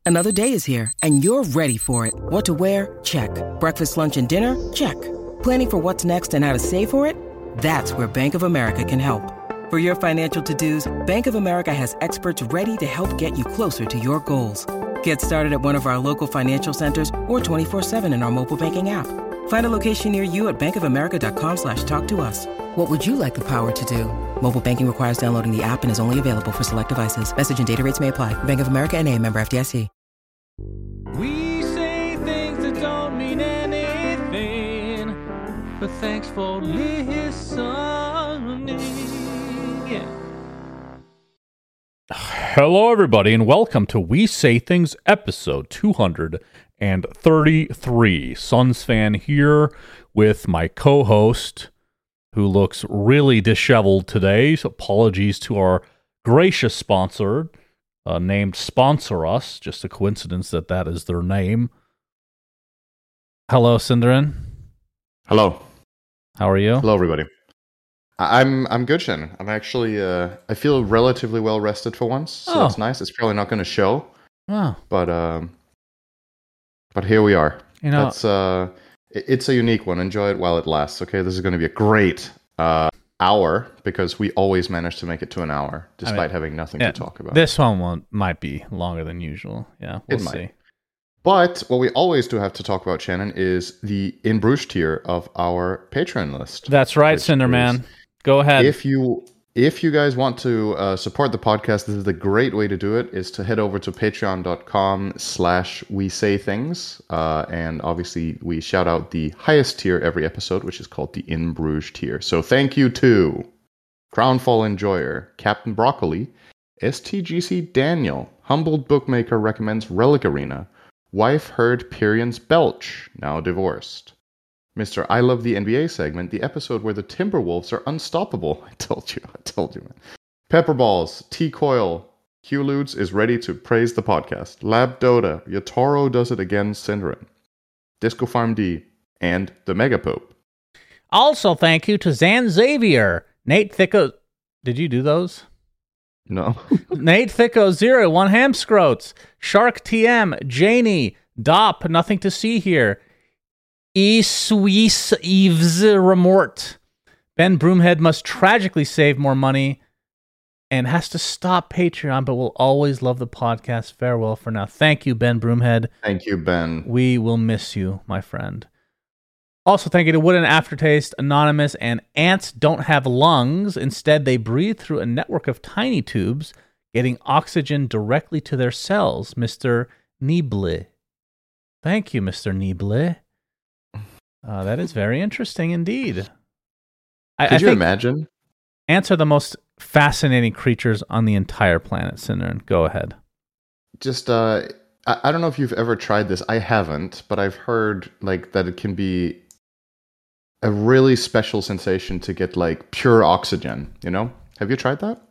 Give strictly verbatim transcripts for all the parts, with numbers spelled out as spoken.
Another day is here, and you're ready for it. What to wear? Check. Breakfast, lunch, and dinner? Check. Planning for what's next and how to save for it? That's where Bank of America can help. For your financial to-dos, Bank of America has experts ready to help get you closer to your goals. Get started at one of our local financial centers or twenty-four seven in our mobile banking app. Find a location near you at bankofamerica.com slash talk to us. What would you like the power to do? Mobile banking requires downloading the app and is only available for select devices. Message and data rates may apply. Bank of America N A, member F D I C. We say things that don't mean anything, but thanks for listening. Yeah. Hello, everybody, and welcome to We Say Things episode two thirty-three. Suns fan here with my co-host, who looks really disheveled today. So apologies to our gracious sponsor, uh, named Sponsor Us. Just a coincidence that that is their name. Hello, Cinderin. Hello. How are you? Hello, everybody. I- I'm I'm good, Shannon. I'm actually uh, I feel relatively well rested for once, so Oh. that's nice. It's probably not going to show, Oh, but um, but here we are. you know, That's uh, it- it's a unique one. Enjoy it while it lasts. Okay, this is going to be a great uh hour because we always manage to make it to an hour despite I mean, having nothing yeah, to talk about. this one won't, might be longer than usual. Yeah, we'll It might. see. But what we always do have to talk about, Shannon, is the In Bruges tier of our Patreon list. That's right, which Cinderman. is- Go ahead. If you if you guys want to uh, support the podcast, this is the great way to do it, is to head over to patreon.com slash we say things. Uh, and obviously we shout out the highest tier every episode, which is called the In Bruges tier. So thank you to Crownfall Enjoyer, Captain Broccoli, S T G C Daniel, Humbled Bookmaker recommends Relic Arena, Wife heard Pyrian's belch, now divorced. Mister I Love the N B A segment, the episode where the Timberwolves are unstoppable. I told you, I told you, man. Pepperballs, T-Coil, Q-Ludes is ready to praise the podcast. Lab Dota, Yatoro does it again, Cinderin. Disco Farm D, and the Mega Pope. Also, thank you to Zan Xavier, Nate Thicko. Did you do those? No. Nate Thicko Zero, One Ham Scroats, Shark T M, Janie, Dop, Nothing to See Here, E Suisse Yves Remort. Ben Broomhead must tragically save more money and has to stop Patreon, but will always love the podcast. Farewell for now. Thank you, Ben Broomhead. Thank you, Ben. We will miss you, my friend. Also, thank you to Wooden Aftertaste, Anonymous, and Ants Don't Have Lungs. Instead, they breathe through a network of tiny tubes, getting oxygen directly to their cells. Mister Nible. Thank you, Mister Nible. Uh, that is very interesting indeed. I, Could I you think imagine? ants are the most fascinating creatures on the entire planet, Cinderin. Go ahead. Just, uh, I, I don't know if you've ever tried this. I haven't, but I've heard like that it can be a really special sensation to get like pure oxygen, you know? Have you tried that?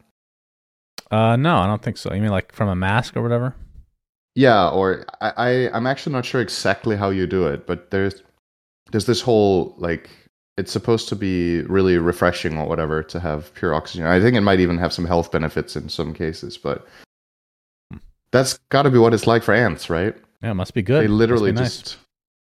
Uh, no, I don't think so. You mean like from a mask or whatever? Yeah, or I, I I'm actually not sure exactly how you do it, but there's there's this whole like it's supposed to be really refreshing or whatever to have pure oxygen. I think it might even have some health benefits in some cases, but that's got to be what it's like for ants, right? Yeah, it must be good. They literally Must be nice. just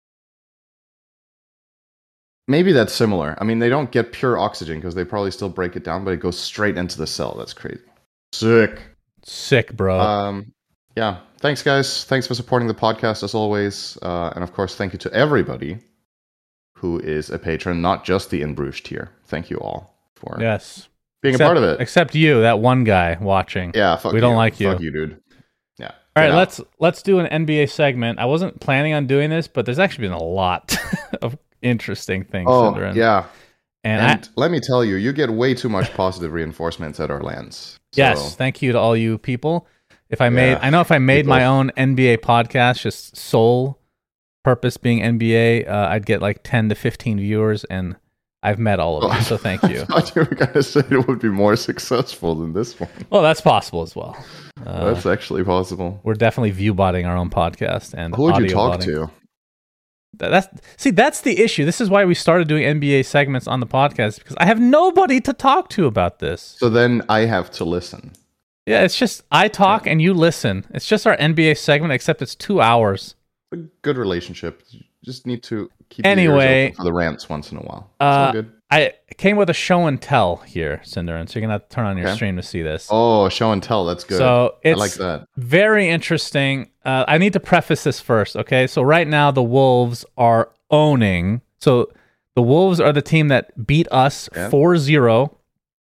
maybe that's similar. I mean, they don't get pure oxygen because they probably still break it down, but it goes straight into the cell. That's crazy. Sick. Sick, bro. Um, yeah. Thanks, guys. Thanks for supporting the podcast as always. Uh, and of course, thank you to everybody who is a patron, not just the In Bruges tier. Thank you all for yes. being except, a part of it. Except you, that one guy watching. Yeah, fuck we you. don't like you. Fuck you, dude. Yeah. All right, Get out. let's let's do an N B A segment. I wasn't planning on doing this, but there's actually been a lot of interesting things. Oh, Cinderin. yeah. And, And I, let me tell you, you get way too much positive reinforcements at our lands. So, yes, thank you to all you people. If I made, Yeah, I know if I made people. my own N B A podcast, just sole purpose being N B A, uh, I'd get like ten to fifteen viewers, and I've met all of them. So thank you. I thought you were going to say it would be more successful than this one. Well, that's possible as well. Uh, That's actually possible. we're definitely view botting our own podcast and Who would you audio talk botting. to? Th- That's see, that's the issue. This is why we started doing N B A segments on the podcast because I have nobody to talk to about this. So then I have to listen. Yeah, it's just I talk and you listen. It's just our N B A segment, except it's two hours. A good relationship. You just need to keep Anyway, your ears open for the rants once in a while. It's all Uh, good. I came with a show and tell here, Cinderin, so you're gonna have to turn on your Okay. stream to see this. Oh, show and tell. That's good. So it's I like that. very interesting. Uh, I need to preface this first, okay? So right now the Wolves are owning. So the Wolves are the team that beat us Yeah. four zero.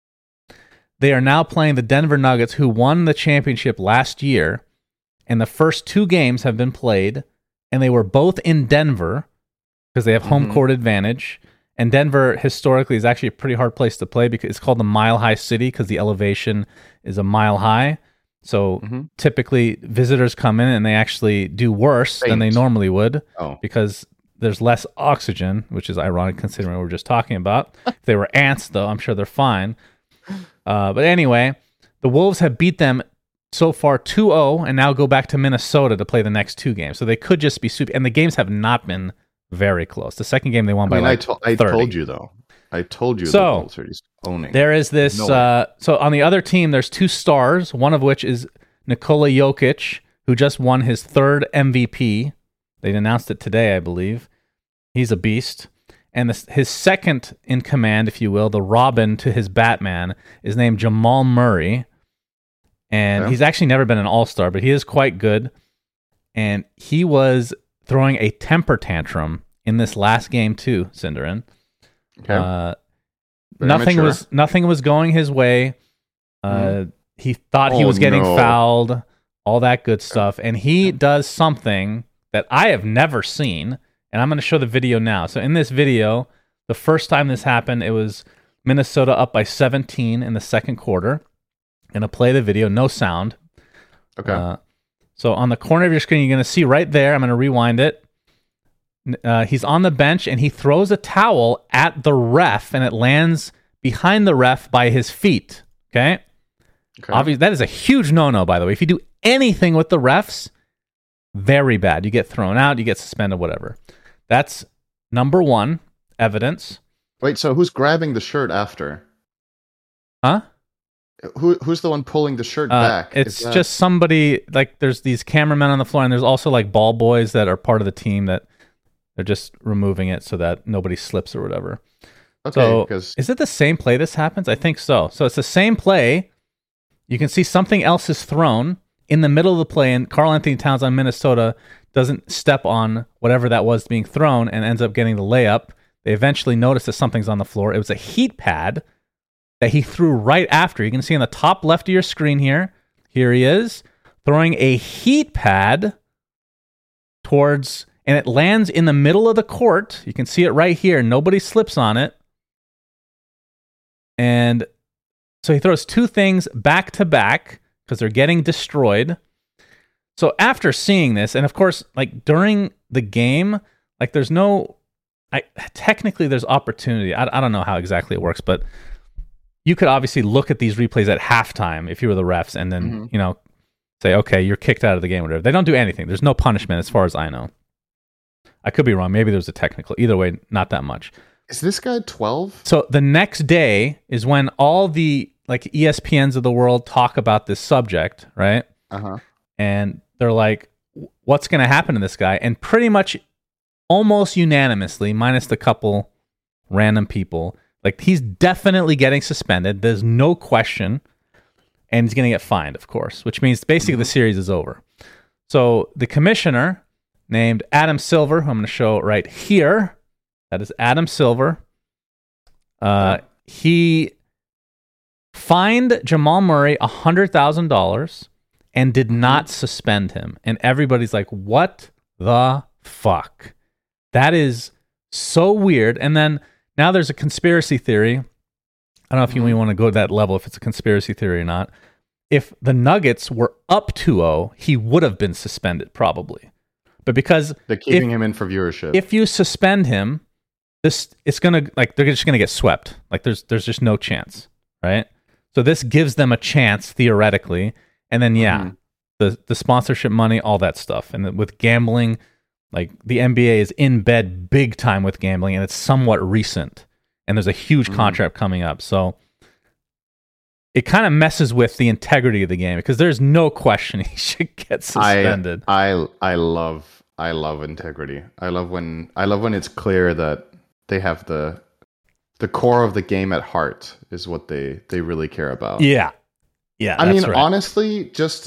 They are now playing the Denver Nuggets, who won the championship last year, and the first two games have been played, and they were both in Denver because they have home Mhm. court advantage. And Denver historically is actually a pretty hard place to play because it's called the Mile High City because the elevation is a mile high. So Mhm. typically visitors come in and they actually do worse than they Faint. normally would Oh, because there's less oxygen, which is ironic considering what we were just talking about. If they were ants, though, I'm sure they're fine. Uh, but anyway, the Wolves have beat them so far two oh and now go back to Minnesota to play the next two games. So they could just be super. And the games have not been very close. The second game they won I by mean, like I, to- I thirty. told you though. I told you So, the Wolves are just owning. There is this. No way. Uh, so on the other team, there's two stars, one of which is Nikola Jokic, who just won his third M V P. They announced it today, I believe. He's a beast. And this, his second in command, if you will, the Robin to his Batman, is named Jamal Murray. And Okay. he's actually never been an all-star, but he is quite good. And he was throwing a temper tantrum in this last game too, Cinderin. Okay. Uh, Very nothing mature. was nothing was going his way. Uh, Mhm. He thought he Oh, was getting no. fouled, all that good stuff, and he does something that I have never seen. And I'm going to show the video now. So in this video, the first time this happened, it was Minnesota up by seventeen in the second quarter. Going to play the video, no sound. Okay. Uh, so on the corner of your screen, you're going to see right there. I'm going to rewind it. Uh, he's on the bench and he throws a towel at the ref, and it lands behind the ref by his feet. Okay. okay. Obviously, that is a huge no-no. By the way, if you do anything with the refs, very bad. You get thrown out. You get suspended. Whatever. That's number one evidence. Wait, so who's grabbing the shirt after? Huh? Who Who's the one pulling the shirt Uh, back? it's Is that- just somebody like there's these cameramen on the floor, and there's also like ball boys that are part of the team that they're just removing it so that nobody slips or whatever. okay. So Because is it the same play this happens? I think so. So it's the same play. You can see something else is thrown in the middle of the play, and Karl Anthony Towns on Minnesota doesn't step on whatever that was being thrown and ends up getting the layup. They eventually notice that something's on the floor. It was a heat pad that he threw right after. You can see on the top left of your screen here. Here he is throwing a heat pad towards, and it lands in the middle of the court. You can see it right here. Nobody slips on it. And so he throws two things back to back because they're getting destroyed. So after seeing this, and of course, like during the game, like there's no, I technically there's opportunity. I, I don't know how exactly it works, but you could obviously look at these replays at halftime if you were the refs, and then Mhm. you know say, okay, you're kicked out of the game, or whatever. They don't do anything. There's no punishment as far as I know. I could be wrong. Maybe there's a technical. Either way, not that much. is this guy twelve? So the next day is when all the like E S P Ns of the world talk about this subject, right? Uh huh. And they're like, what's going to happen to this guy? And pretty much almost unanimously, minus the couple random people, like he's definitely getting suspended. There's no question. And he's going to get fined, of course, which means basically the series is over. So the commissioner named Adam Silver, who I'm going to show right here, that is Adam Silver. Uh, he fined Jamal Murray one hundred thousand dollars and did not suspend him. And everybody's like, what the fuck? That is so weird. And then now there's a conspiracy theory. I don't know if you even want to go to that level, if it's a conspiracy theory or not. If the Nuggets were up two oh, he would have been suspended probably. But because They're keeping if, him in for viewership. if you suspend him, this it's gonna like they're just gonna get swept. Like there's there's just no chance, right? So this gives them a chance theoretically, and then yeah, Mhm. the the sponsorship money, all that stuff, and with gambling, like the N B A is in bed big time with gambling, and it's somewhat recent, and there's a huge Mhm. contract coming up. So it kind of messes with the integrity of the game because there's no question he should get suspended. I I I love I love integrity. I love when I love when it's clear that they have the the core of the game at heart is what they they really care about. Yeah. Yeah. I mean, right. honestly, just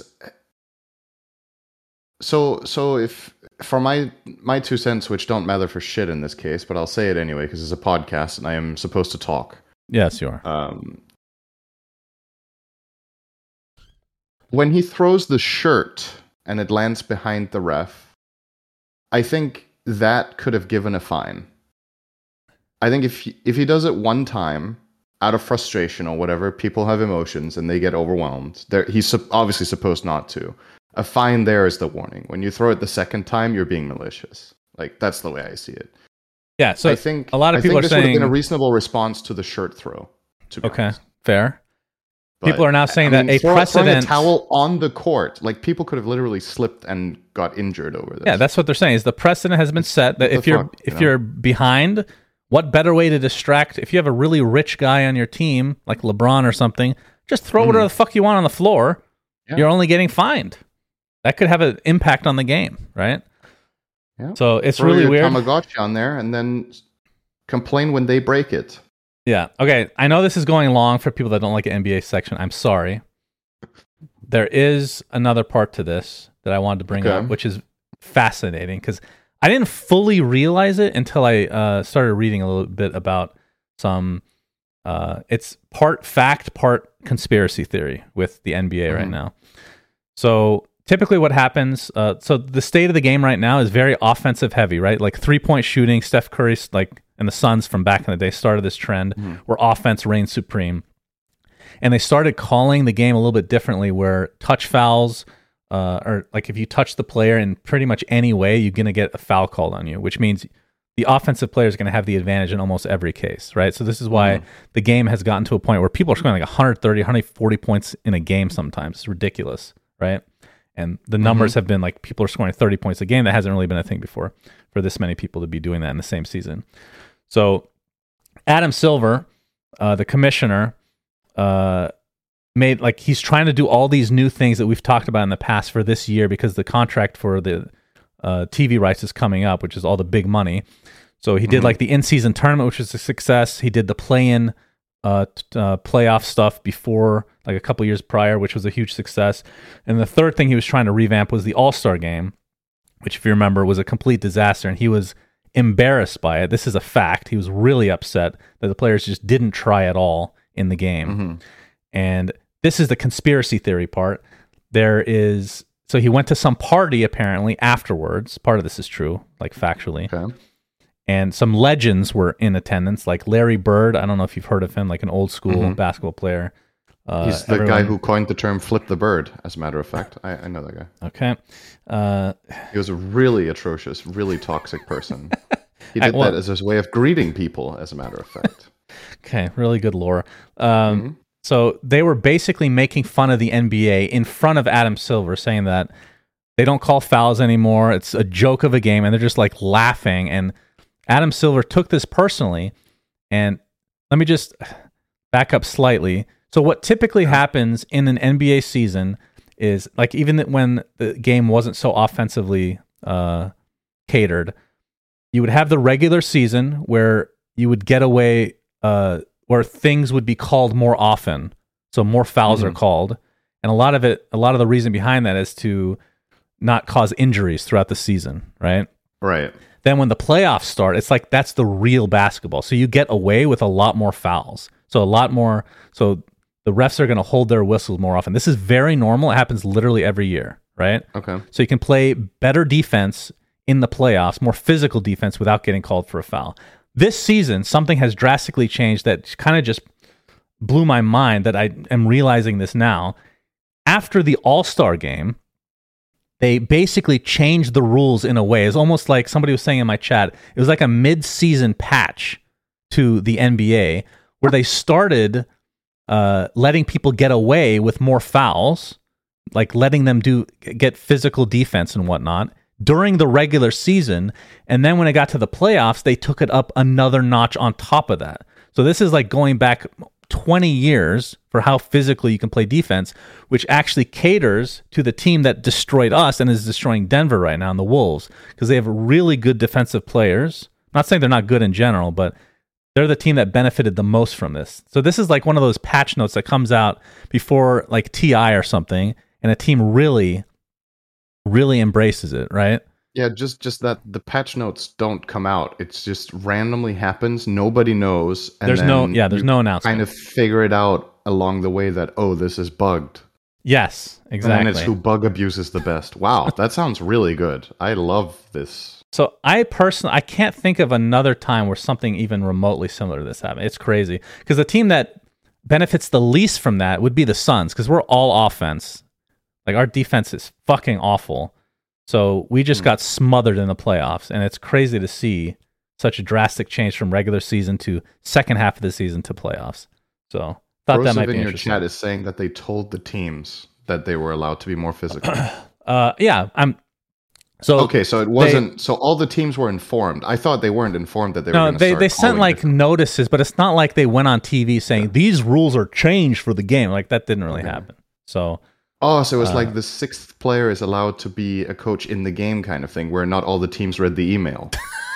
so so if for my my two cents, which don't matter for shit in this case, but I'll say it anyway because it's a podcast and I am supposed to talk. Yes, you are. Um, when he throws the shirt and it lands behind the ref, I think that could have given a fine. I think if he, if he does it one time out of frustration or whatever, people have emotions and they get overwhelmed. There, he's su- obviously supposed not to. A fine there is the warning. When you throw it the second time, you're being malicious. Like, that's the way I see it. Yeah, so I think a lot of I people think are this saying would have been a reasonable response to the shirt throw. To be okay, honest. fair. But, people are now saying I mean, that a throw, precedent throwing a towel on the court, like people could have literally slipped and got injured over this. Yeah, that's what they're saying. Is the precedent has been set that What if the you're fuck, if you know? you're behind, what better way to distract? If you have a really rich guy on your team, like LeBron or something, just throw Mm. whatever the fuck you want on the floor. Yeah. You're only getting fined. That could have an impact on the game, right? Yeah. So it's Throw really your weird. Tamagotchi on there and then complain when they break it. Yeah. Okay. I know this is going long for people that don't like the N B A section. I'm sorry. There is another part to this that I wanted to bring Okay. up, which is fascinating because I didn't fully realize it until I uh, started reading a little bit about some. Uh, it's part fact, part conspiracy theory with the N B A Mhm. right now. So typically, what happens? Uh, so the state of the game right now is very offensive heavy, right? Like three point shooting. Steph Curry's like and the Suns from back in the day started this trend Mhm. where offense reigns supreme. And they started calling the game a little bit differently where touch fouls, uh, or like if you touch the player in pretty much any way, you're going to get a foul called on you, which means the offensive player is going to have the advantage in almost every case, right? So this is why Mhm. the game has gotten to a point where people are scoring like one thirty, one forty points in a game sometimes. It's ridiculous, right? And the numbers have been like people are scoring thirty points a game. That hasn't really been a thing before for this many people to be doing that in the same season. So Adam Silver, uh, the commissioner, uh, made like he's trying to do all these new things that we've talked about in the past for this year because the contract for the uh, T V rights is coming up, which is all the big money. So he did Mhm. like the in-season tournament, which was a success. He did the play-in uh, t- uh, playoff stuff before, like a couple years prior, which was a huge success. And the third thing he was trying to revamp was the All-Star game, which, if you remember, was a complete disaster. And he was embarrassed by it. This is a fact. He was really upset that the players just didn't try at all in the game. Mhm. And this is the conspiracy theory part. There is, so he went to some party apparently afterwards. Part of this is true, like factually. Okay. And some legends were in attendance, like Larry Bird. I don't know if you've heard of him, like an old school Mhm. basketball player. Uh, He's the guy everyone- who coined the term "flip the bird." As a matter of fact, I, I know that guy. Okay. Uh, He was a really atrocious, really toxic person. He I- did well- that as his way of greeting people. As a matter of fact. okay. Really good lore. Um, Mhm. So they were basically making fun of the N B A in front of Adam Silver, saying that they don't call fouls anymore. It's a joke of a game. And they're just like laughing. And Adam Silver took this personally. And let me just back up slightly. So what typically happens in an N B A season is like even when the game wasn't so offensively uh, catered, you would have the regular season where you would get away, uh, where things would be called more often. So more fouls Mhm. are called. And a lot of it, a lot of the reason behind that is to not cause injuries throughout the season, right? Right. Then when the playoffs start, it's like that's the real basketball. So you get away with a lot more fouls. So a lot more, so the refs are going to hold their whistles more often. This is very normal. It happens literally every year, right? Okay. So you can play better defense in the playoffs, more physical defense without getting called for a foul. This season, something has drastically changed that kind of just blew my mind that I am realizing this now. After the All-Star game, they basically changed the rules in a way. It's almost like somebody was saying in my chat, it was like a mid-season patch to the N B A where they started uh, letting people get away with more fouls, like letting them do get physical defense and whatnot during the regular season. And then when it got to the playoffs, they took it up another notch on top of that. So this is like going back twenty years for how physically you can play defense, which actually caters to the team that destroyed us and is destroying Denver right now, and the Wolves, because they have really good defensive players. I'm not saying they're not good in general, but they're the team that benefited the most from this. So this is like one of those patch notes that comes out before like T I or something, and a team really, really embraces it, right? Yeah, just just that the patch notes don't come out. It's just randomly happens. Nobody knows. And There's then no, yeah, there's you no announcement. kind of figure it out along the way that, oh, this is bugged. Yes, exactly. And it's who bug abuses the best. Wow, that sounds really good. I love this. So I personally, I can't think of another time where something even remotely similar to this happened. It's crazy. Because the team that benefits the least from that would be the Suns, because we're all offense. Like, our defense is fucking awful. So we just got smothered in the playoffs, and it's crazy to see such a drastic change from regular season to second half of the season to playoffs. So thought Rosef that might be in your interesting. chat is saying that they told the teams that they were allowed to be more physical. Uh, yeah, I'm. So okay, so it wasn't. so all the teams were informed. I thought they weren't informed that they were. No, Gonna they start they sent calling like different- notices, but it's not like they went on T V saying these rules are changed for the game. Like, that didn't really Okay. happen. So. Oh, so it's Uh, like the sixth player is allowed to be a coach in the game kind of thing, where not all the teams read the email.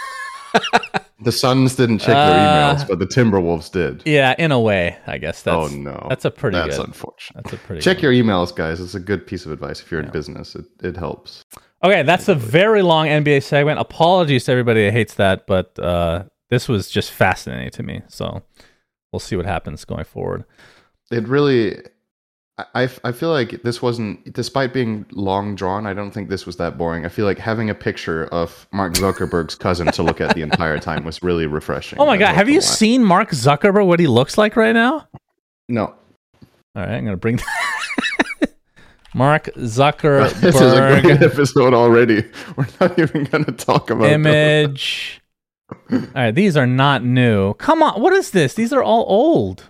The Suns didn't check their Uh, emails, but the Timberwolves did. Yeah, in a way, I guess that's. oh no, that's a pretty That's good. unfortunate. That's a pretty. Check good. your emails, guys. It's a good piece of advice if you're in business. It it helps. Okay, that's a very long N B A segment. Apologies to everybody that hates that, but uh, this was just fascinating to me. So we'll see what happens going forward. It really. I, I feel like this wasn't, despite being long drawn, I don't think this was that boring. I feel like having a picture of Mark Zuckerberg's cousin to look at the entire time was really refreshing. Oh my I'm god, not have gonna you lie. seen Mark Zuckerberg? What he looks like right now? No. All right, I'm gonna bring Mark Zuckerberg This is a great episode already. We're not even going to talk about image. All right, these are not new. Come on, what is this? These are all old.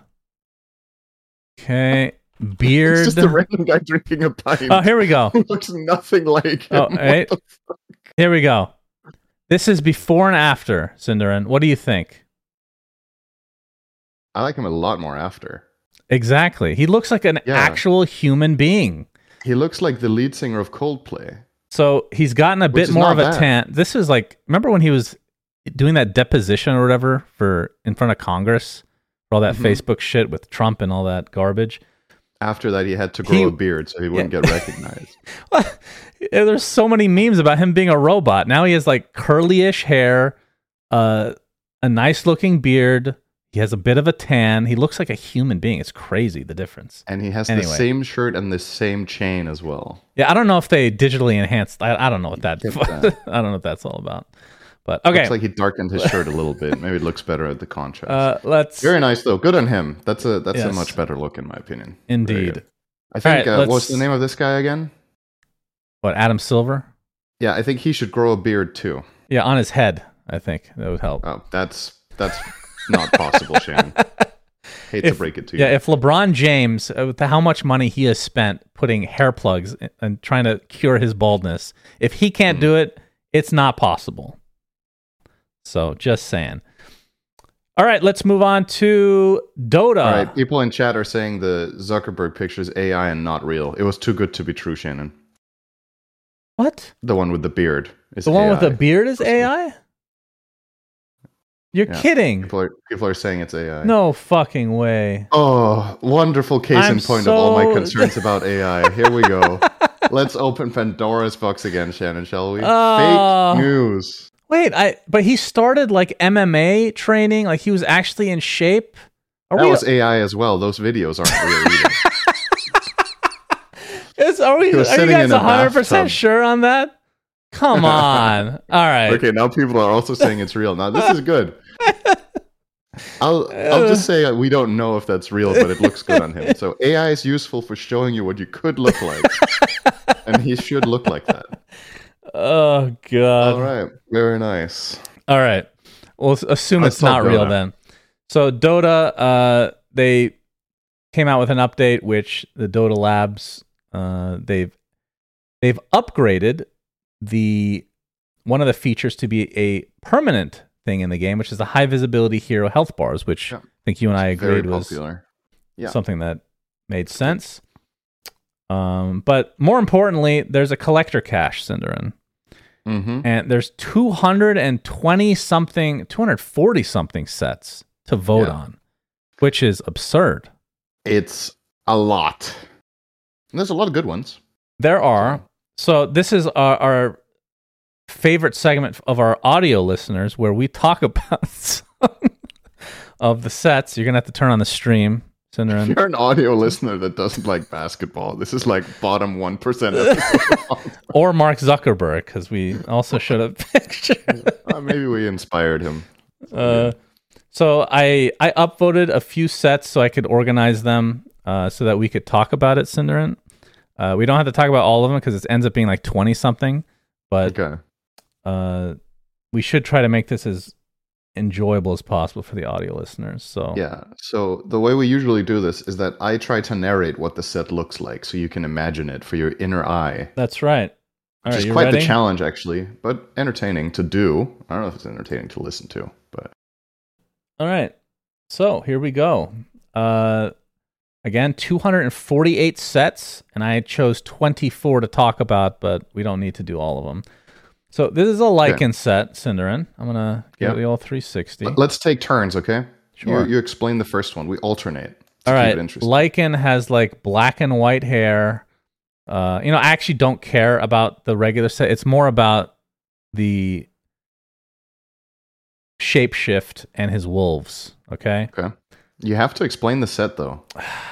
Okay, them. beard. It's just a random guy drinking a pint. Oh, here we go. Who looks nothing like him. Oh, What right. the f- Here we go. This is before and after, Cinderin. What do you think? I like him a lot more after. Exactly. He looks like an Yeah. actual human being. He looks like the lead singer of Coldplay. So he's gotten a Which bit is more not of a bad. tan. This is like, remember when he was doing that deposition or whatever for in front of Congress for all that Mhm. Facebook shit with Trump and all that garbage? After that, he had to grow He- a beard so he wouldn't Yeah. get recognized. Yeah, there's so many memes about him being a robot. Now he has like curly-ish hair, uh, a nice looking beard. He has a bit of a tan. He looks like a human being. It's crazy, the difference. And he has the Anyway. same shirt and the same chain as well. Yeah, I don't know if they digitally enhanced. I, I don't know what that. Get that. I don't know what that's all about. But okay, Looks like he darkened his shirt a little bit. Maybe it looks better at the contrast. uh, let's. Very nice though. Good on him. That's a that's a Yes. much better look in my opinion. Very Indeed. good. I think. right, uh, let's- what's the name of this guy again? What, Adam Silver? Yeah, I think he should grow a beard too. Yeah, on his head. I think that would help. Oh, that's that's not possible, Shannon. Hate to If- break it to you. Yeah, if LeBron James, uh, with how much money he has spent putting hair plugs in- and trying to cure his baldness, if he can't Hmm. do it, it's not possible. So, just saying. All right, let's move on to Dota. All right, people in chat are saying the Zuckerberg picture is A I and not real. It was too good to be true, Shannon. What? The one with the beard is The one A I. with the beard is A I? You're Yeah. kidding. People are, people are saying it's A I. No fucking way. Oh, wonderful case I'm in point of all my so- concerns about A I. Here we go. Let's open Pandora's box again, Shannon, shall we? Oh. Fake news. Wait, I but he started like M M A training, like he was actually in shape. Are That we was A I as well. Those videos aren't real either. is, are we He was are you sitting guys in a one hundred percent bathtub. sure on that? Come on. All right. Okay, now people are also saying it's real. Now this is good. I'll I'll just say uh, we don't know if that's real, but it looks good on him. So A I is useful for showing you what you could look like, and he should look like that. Oh god. All right, very nice. All right. Well, s- assume Let's it's not talk real Dota. then. So Dota, uh, they came out with an update, which the Dota Labs, uh, they've they've upgraded the one of the features to be a permanent thing in the game, which is the high visibility hero health bars, which Yeah. I think you and I Very agreed was popular. Yeah. something that made sense. Um, but more importantly, there's a collector cache, Cinderin. Mm-hmm. And there's two hundred twenty something, two hundred forty something sets to vote Yeah. on, which is absurd. It's a lot. And there's a lot of good ones. There are. So this is our, our favorite segment of our audio listeners where we talk about some of the sets. You're going to have to turn on the stream, Cinderin. If you're an audio listener that doesn't like basketball, this is like bottom one percent. Or Mark Zuckerberg, because we also showed a picture. uh, maybe we inspired him. Uh, so I I upvoted a few sets so I could organize them uh, so that we could talk about it, Cinderin. Uh, we don't have to talk about all of them because it ends up being like twenty something, but Okay. uh, we should try to make this as enjoyable as possible for the audio listeners. So Yeah. So the way we usually do this is that I try to narrate what the set looks like so you can imagine it for your inner eye. that's right. All Which right, is you quite ready? the challenge, actually, but entertaining to do. I don't know if it's entertaining to listen to, but All right. So here we go. Uh, again, two hundred forty-eight sets, and I chose twenty-four to talk about, but we don't need to do all of them. So this is a Lycan Okay. set, Cinderin. I'm going to give Yeah. you all three sixty. Let- let's take turns, okay? Sure. You, you explain the first one. We alternate. to All keep right. it interesting. Lycan has like black and white hair. Uh, you know, I actually don't care about the regular set. It's more about the shapeshift and his wolves. Okay. Okay. You have to explain the set, though.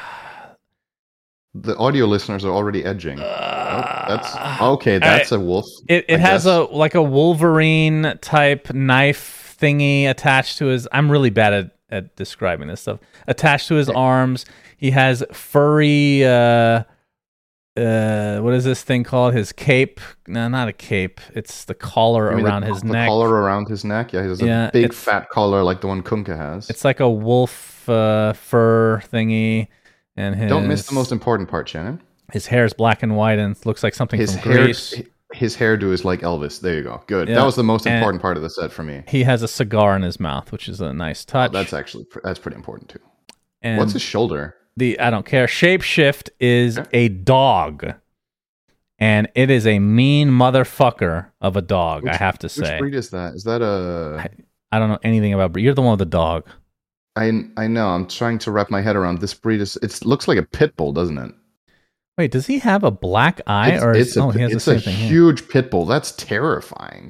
The audio listeners are already edging. Oh, that's okay. That's a wolf. It it I has guess. a like a Wolverine type knife thingy attached to his. I'm really bad at, at describing this stuff. Attached to his arms, he has furry. Uh, uh, what is this thing called? His cape? No, not a cape. It's the collar You mean around the, his the neck. collar around his neck. Yeah, he has a Yeah, big it's- fat collar like the one Kunka has. It's like a wolf uh, fur thingy, and his Don't miss the most important part, Shannon. his hair is black and white and looks like something His from hair, Greece. his hairdo is like Elvis. There you go. Good. Yeah, That was the most and- important part of the set for me. He has a cigar in his mouth, which is a nice touch. That's actually pr- that's pretty important too. and What's his shoulder? the I don't care. Shapeshift is Okay. a dog, and it is a mean motherfucker of a dog. I Which- have to Which say, breed is that? Is that a? I don't know anything about. But you're the one with the dog. I I know. I'm trying to wrap my head around this breed. Is it looks like a pit bull, doesn't it? Wait, does he have a black eye, It's, or is, it's a, oh, he has it's the same a thing here. huge pit bull. That's terrifying.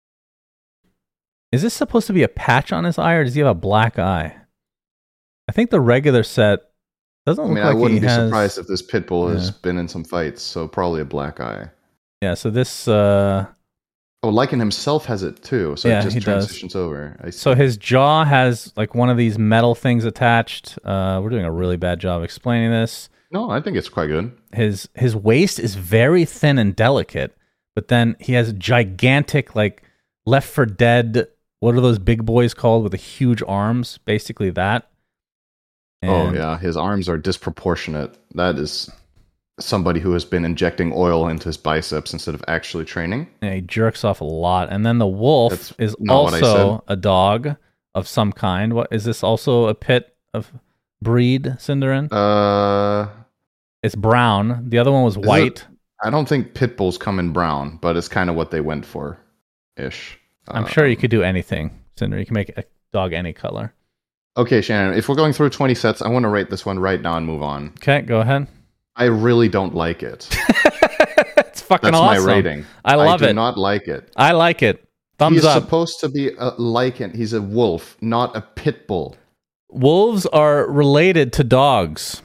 Is this supposed to be a patch on his eye, or does he have a black eye? I think the regular set doesn't I look mean, like I wouldn't he be has. surprised if this pit bull has Yeah. been in some fights. So probably a black eye. Yeah, so this. Uh, Oh, Lycan himself has it too. So Yeah, it just he does. transitions over. I see. So his jaw has like one of these metal things attached. Uh, we're doing a really bad job explaining this. no, I think it's quite good. His his waist is very thin and delicate, but then he has gigantic like Left four Dead. What are those big boys called with the huge arms? Basically that. Oh And- yeah, his arms are disproportionate. That is somebody who has been injecting oil into his biceps instead of actually training. Yeah, he jerks off a lot. And then the wolf That's is not what I also a dog of some kind. What is this also a pit of breed, Cinderin? Uh, It's brown. The other one was it- white. I don't think pit bulls come in brown, but it's kind of what they went for, ish. I'm Uh, sure you could do anything, Cinder. You can make a dog any color. Okay, Shannon. If we're going through twenty sets, I want to rate this one right now and move on. Okay, go ahead. I really don't like it. It's fucking That's awesome. my rating. I love I do it. not like it. I like it. Thumbs He's up. supposed to be a lycan. He's a wolf, not a pit bull. Wolves are related to dogs.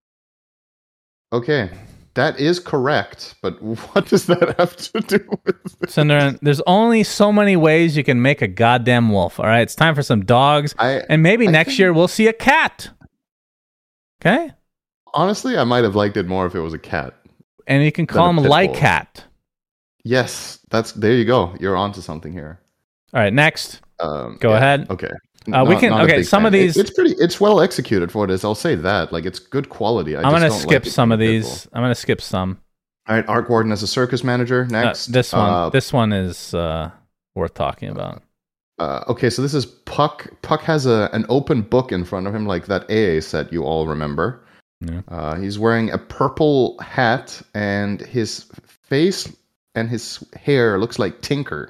Okay, that is correct, but what does that have to do with this? Cinder, there's only so many ways you can make a goddamn wolf. All right, it's time for some dogs, I and maybe I next think- year we'll see a cat. Okay, honestly, I might have liked it more if it was a cat. and you can call Than a him pit bull. Lycat. Yes, that's there. You go. You're onto something here. All right, next. Um, Go yeah, ahead. Okay. Uh, we can- not a okay, big some of fan. It- these- it's pretty. It's well executed for what it is. I'll say that. Like it's good quality. I I'm just gonna don't skip like it some of being a pit these. I'm gonna skip some. bull. All right, Arc Warden as a circus manager Uh, next. this one. Uh, this one is uh, worth talking about. Uh, okay, so this is Puck. Puck has a an open book in front of him, like that A A set you all remember. Yeah. Uh, he's wearing a purple hat, and his face and his hair looks like Tinker.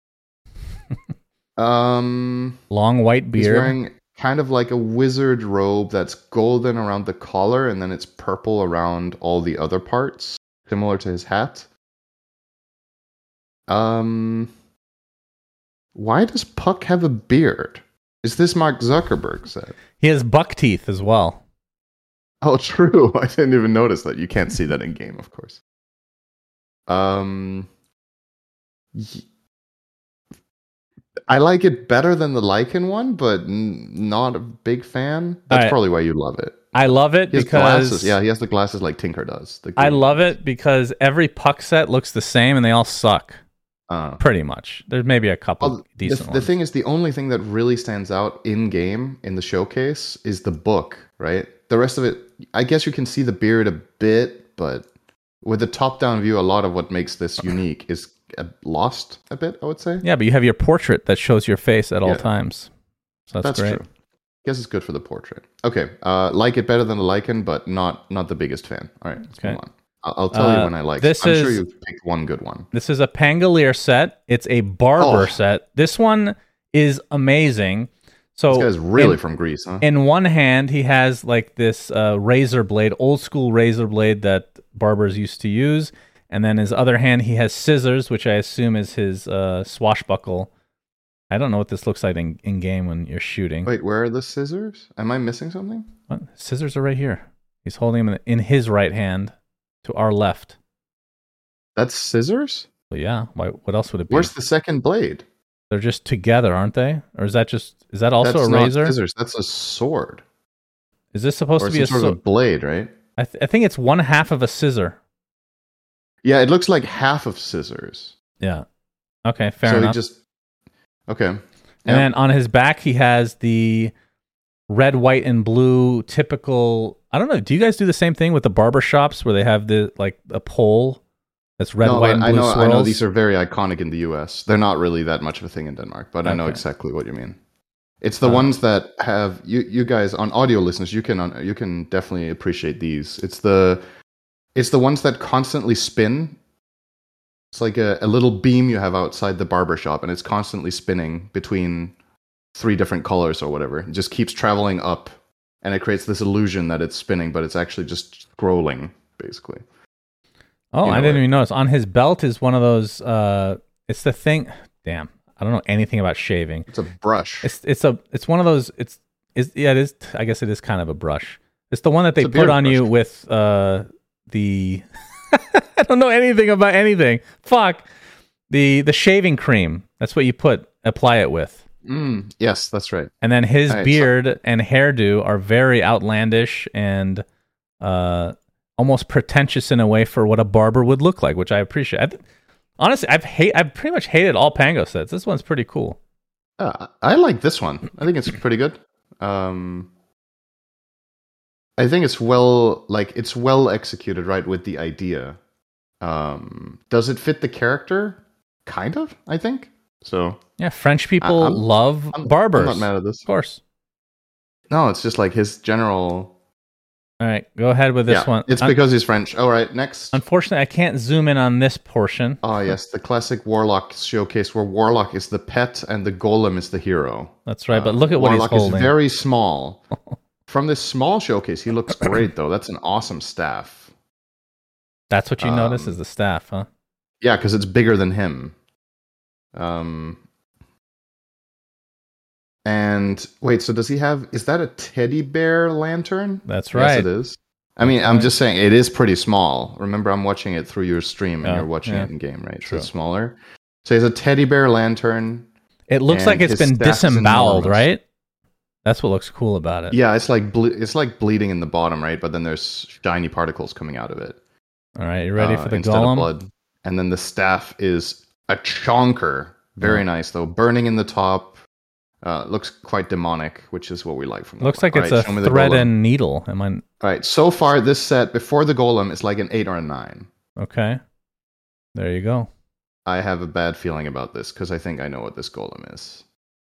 um, Long white he's beard. wearing kind of like a wizard robe that's golden around the collar, and then it's purple around all the other parts, similar to his hat. Um, why does Puck have a beard? Is this Mark Zuckerberg set? He has buck teeth as well. Oh, true. I didn't even notice that. You can't see that in game, of course. Um, y- I like it better than the Lycan one, but n- not a big fan. That's Alright. probably why you love it. I love it He has because glasses. Yeah, he has the glasses like Tinker does. The I green love ones. it because every Puck set looks the same and they all suck. Uh, Pretty much. There's maybe a couple well, the, decent the ones. thing is, the only thing that really stands out in game in the showcase is the book, right? The rest of it, I guess you can see the beard a bit, but with the top-down view, a lot of what makes this unique is uh, lost a bit, I would say. Yeah, but you have your portrait that shows your face at all Yeah. times. So that's, That's great. true. Guess it's good for the portrait. Okay, uh, like it better than the Lycan, but not not the biggest fan. All right, let's Okay. move on. I'll, I'll tell Uh, you when I like. this I'm sure is- you've picked one good one. This is a Pangolier set. It's a Barber Oh. set. This one is amazing. So This guy's really in, from Greece, huh? in one hand, he has like this uh, razor blade, old school razor blade that barbers used to use. And then his other hand, he has scissors, which I assume is his uh, swashbuckle. I don't know what this looks like in, in game when you're shooting. Wait, where are the scissors? Am I missing something? What? Scissors are right here. He's holding them in his right hand to our left. That's scissors? But yeah, why, what else would it be? Where's the second blade? They're just together, aren't they? Or is that just is that also That's a not razor? scissors. That's a sword. Is this supposed Or to be a some sort of sword? a blade, right? I, th- I think it's one half of a scissor. Yeah, it looks like half of scissors. Yeah. Okay, fair so enough. he just okay. And Yeah. then on his back, he has the red, white, and blue typical. I don't know. Do you guys do the same thing with the barber shops where they have the like a pole that's red, No, white, I- and I blue know. swirls? I know these are very iconic in the U S. They're not really that much of a thing in Denmark, but I know Okay. exactly what you mean. It's the Uh, ones that have you. You guys on audio listeners, you can un- you can definitely appreciate these. It's the it's the ones that constantly spin. It's like a, a little beam you have outside the barber shop, and it's constantly spinning between three different colors or whatever. It just keeps traveling up, and it creates this illusion that it's spinning, but it's actually just scrolling, basically. Oh, You I know didn't it. even notice. On his belt is one of those. Uh, it's the thing. Damn, I don't know anything about shaving. It's a brush. It's it's a it's one of those. It's is yeah. It is. I guess it is kind of a brush. It's the one that they It's a put beard on you brush. with uh the. I don't know anything about anything. Fuck the the shaving cream. That's what you put apply it with. Mm, yes, that's right. And then his All right, so- beard and hairdo are very outlandish and uh, almost pretentious in a way for what a barber would look like, which I appreciate. I th- honestly, I've hate I've pretty much hated all Pango sets. This one's pretty cool. Uh, I like this one. I think it's pretty good. Um, I think it's well, like it's well executed, right, with the idea. Um, does it fit the character? Kind of, I think. So Yeah, French people I'm- love I'm, barbers. I'm not mad at this. Of course. No, it's just like his general. All right, go ahead with this yeah, one. it's Un- because he's French. All right, next. Unfortunately, I can't zoom in on this portion. Oh yes, the classic Warlock showcase where Warlock is the pet and the Golem is the hero. That's right, but Uh, look at what Warlock he's holding. is very small. From this small showcase, he looks great though. That's an awesome staff. That's what you notice um, is the staff, huh? Yeah, because it's bigger than him. Um. And wait, so does he have? Is that a teddy bear lantern? That's Yes, right. it is. I mean, I'm just saying it is pretty small. Remember, I'm watching it through your stream, and Yeah, you're watching yeah. it in game, right? True. So it's smaller. So he has a teddy bear lantern. It looks and like it's his been staff is disemboweled, enormous. right? That's what looks cool about it. Yeah, it's like ble- it's like bleeding in the bottom, right? But then there's shiny particles coming out of it. All right, you ready uh, for the instead of golem? blood. And then the staff is a chonker. Very Yeah. nice though. Burning in the top. Uh, looks quite demonic, which is what we like from. the Looks golem. like it's Alright, a show me the thread golem. and needle. Am I All right. So far, this set before the golem is like an eight or a nine. okay? There you go. I have a bad feeling about this because I think I know what this golem is.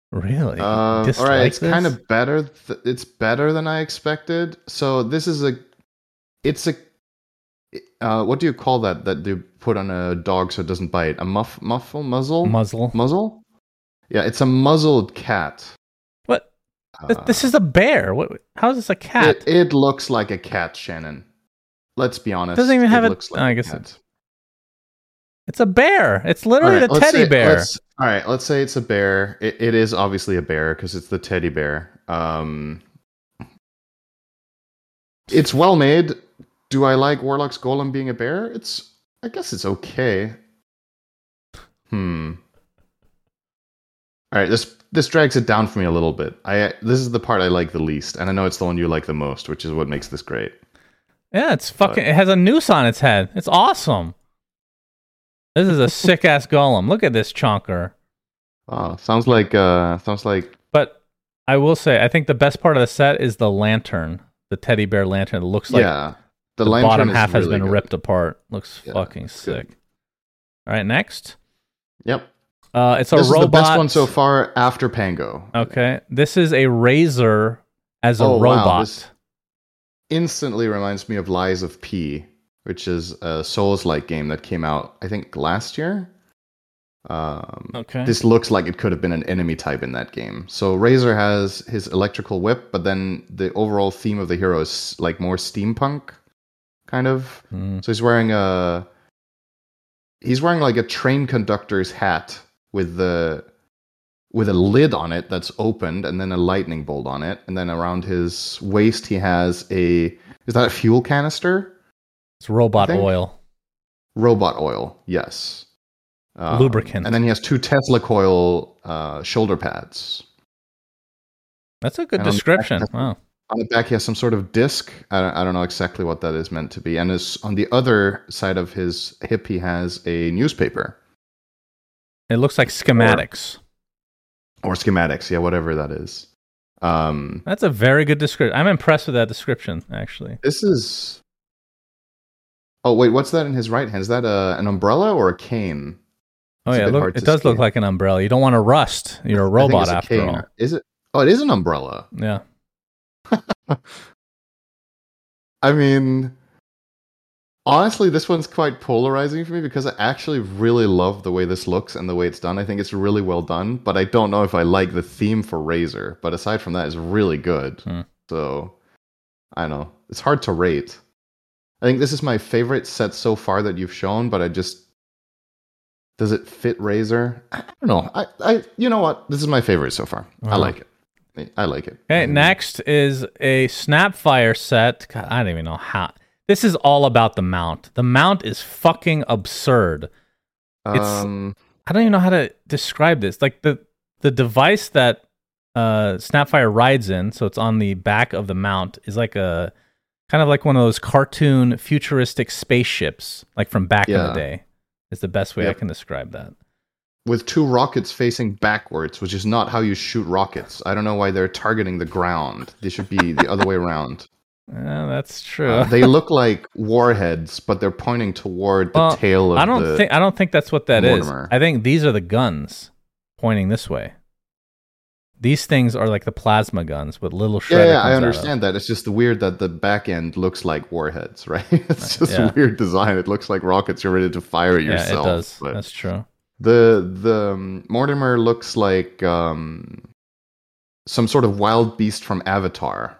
Really? Uh, all Dislike right, it's this? kind of better. Th- it's better than I expected. So this is a, it's a, uh, what do you call that that you put on a dog so it doesn't bite? A muff, muffle, muzzle, muzzle. muzzle. Yeah, it's a muzzled cat. What? Th- Uh, this is a bear. What? How is this a cat? It, it looks like a cat, Shannon. Let's be honest. Doesn't even have it a- looks like oh, I a guess cat. it- It's a bear. It's literally All right, the let's teddy say- bear. let's- all right, let's say it's a bear. It, it is obviously a bear because it's the teddy bear. Um, it's well made. Do I like Warlock's Golem being a bear? It's, I guess it's okay. Hmm. All right, this this drags it down for me a little bit. I this is the part I like the least, and I know it's the one you like the most, which is what makes this great. Yeah, it's fucking. It has a noose on its head. It's awesome. This is a sick ass golem. Look at this chonker. Oh, sounds like uh, sounds like But I will say, I think the best part of the set is the lantern, the teddy bear lantern. It looks like yeah. the, The, lantern bottom is half has really been good. ripped apart. Looks Yeah, fucking it's good. sick. All right, next. Yep. Uh, it's a This robot. is the best one so far after Pango. Okay, this is a razor as a Oh, wow, robot. this- Instantly reminds me of Lies of P, which is a Souls-like game that came out, I think, last year. Um, Okay. This looks like it could have been an enemy type in that game. So Razor has his electrical whip, but then the overall theme of the hero is like more steampunk, kind of. Mm. So he's wearing a he's wearing like a train conductor's hat with the with a lid on it that's opened and then a lightning bolt on it, and then around his waist he has a is that a fuel canister? It's robot I think- oil. Robot oil, yes. Um, Lubricant. And then he has two Tesla coil uh, shoulder pads. That's a good and on the description. back- Wow. On the back, he has some sort of disc. I don't, I don't know exactly what that is meant to be. And his, on the other side of his hip, he has a newspaper It looks like schematics. or schematics. Yeah, whatever that is. Um, That's a very good description. I'm impressed with that description, actually. this is. Oh wait, what's that in his right hand? Is that a, an umbrella or a cane? Oh It's a yeah, bit look, hard it to does look see. like an umbrella. You don't want to rust. You're a I think robot it's a after cane. all. Is it? Oh, it is an umbrella. Yeah. I mean, honestly, this one's quite polarizing for me because I actually really love the way this looks and the way it's done. I think it's really well done, but I don't know if I like the theme for Razor. But aside from that, it's really good. Hmm. So, I don't know. It's hard to rate. I think this is my favorite set so far that you've shown, but I just. Does it fit Razor? I don't know. I, I, you know what? This is my favorite so far. I Wow. like it. I like it. Okay, Um, next is a Snapfire set. God, I don't even know how. This is all about the mount. The mount is fucking absurd. It's- Um, I don't even know how to describe this. Like the the device that uh, Snapfire rides in, so it's on the back of the mount, is like a kind of like one of those cartoon futuristic spaceships, like from back in Yeah. the day. Is the best way I Yep. can describe that. with two rockets facing backwards, which is not how you shoot rockets. I don't know why they're targeting the ground. They should be the other way around. Yeah, that's true. Uh, they look like warheads, but they're pointing toward the Well, tail of I don't the. think I don't think that's what that is. Mortimer. I think these are the guns pointing this way. These things are like the plasma guns with little shredder. yeah, yeah, comes I out of. understand that. It's just weird that the back end looks like warheads, right? It's just Yeah. a weird design. It looks like rockets you're ready to fire at Yeah, yourself. it does. But That's true. the the um, Mortimer looks like um, some sort of wild beast from Avatar.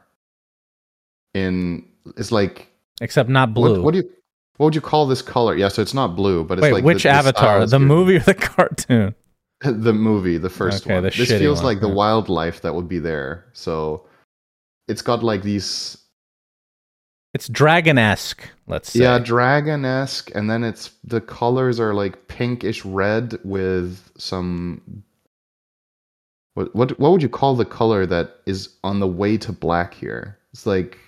In it's like Except not blue. What, what do you what would you call this color? Yeah, so it's not blue, but it's Wait, like which the, the Avatar? style is The good. movie or the cartoon? The movie, the first Okay, one. the This shitty feels one, like the yeah. wildlife that would be there. So it's got like these It's dragon-esque, let's say. yeah, dragon-esque, and then it's the colors are like pinkish red with some what what what would you call the color that is on the way to black here? It's like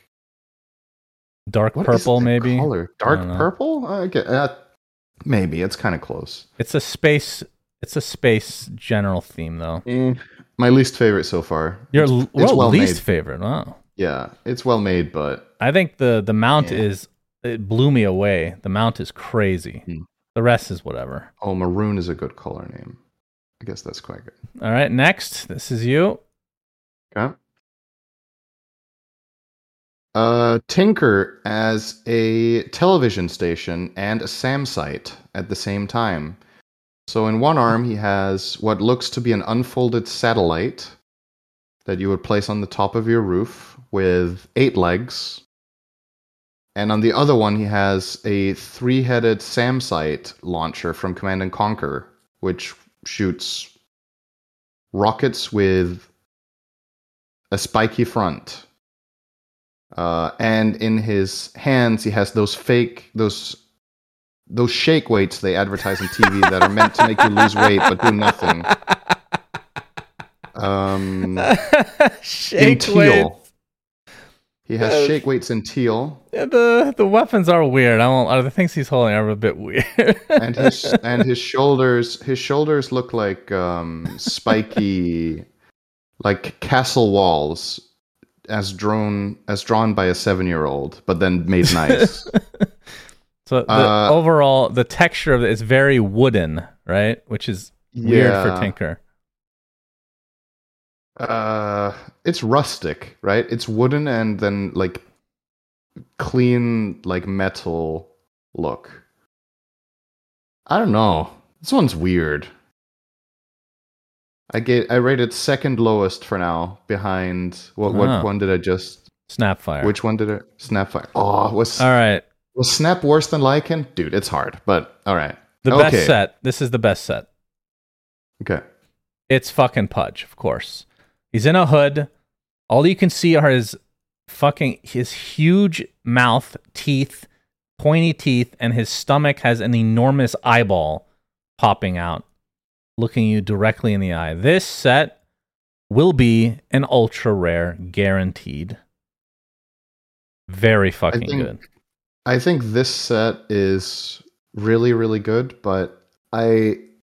Dark what is purple, that maybe. color? Dark don't know. purple? Uh, Okay, uh, maybe it's kind of close. It's a space. It's a space general theme, though. Eh, my least favorite so far. Your it's, l- it's well, well least made. favorite. Wow. Yeah, it's well made, but I think the the mount Yeah. is it blew me away. The mount is crazy. Hmm. The rest is whatever. oh, maroon is a good color name. I guess that's quite good. All right, next. This is you. Okay. Uh, Tinker as a television station and a SAM site at the same time. So in one arm, he has what looks to be an unfolded satellite that you would place on the top of your roof with eight legs. And on the other one, he has a three-headed SAM site launcher from Command and Conquer, which shoots rockets with a spiky front. Uh, and in his hands, he has those fake, those those shake weights they advertise on T V that are meant to make you lose weight but do nothing. Um, shake in teal. weights. He has Yes. shake weights in teal, Yeah, the the weapons are weird. I won't. Or the things he's holding are a bit weird. and his and his shoulders. His shoulders look like um, spiky, like castle walls, as drawn as drawn by a seven-year-old, but then made nice. So the, Uh, overall, the texture of it is very wooden, right? Which is weird Yeah. for Tinker. Uh, it's rustic, right? It's wooden and then like clean, like metal look. I don't know. This one's weird. I get. I rate it second lowest for now, behind what? What Oh. one did I just? Snapfire. Which one did it? Snapfire. Oh, was All right. was Snap worse than Lycan? Dude, it's hard, but all right. The Okay. best set. This is the best set. Okay. It's fucking Pudge, of course. He's in a hood. All you can see are his fucking his huge mouth, teeth, pointy teeth, and his stomach has an enormous eyeball popping out, looking you directly in the eye. This set will be an ultra rare, guaranteed. Very fucking think- good. I think this set is really, really good, but I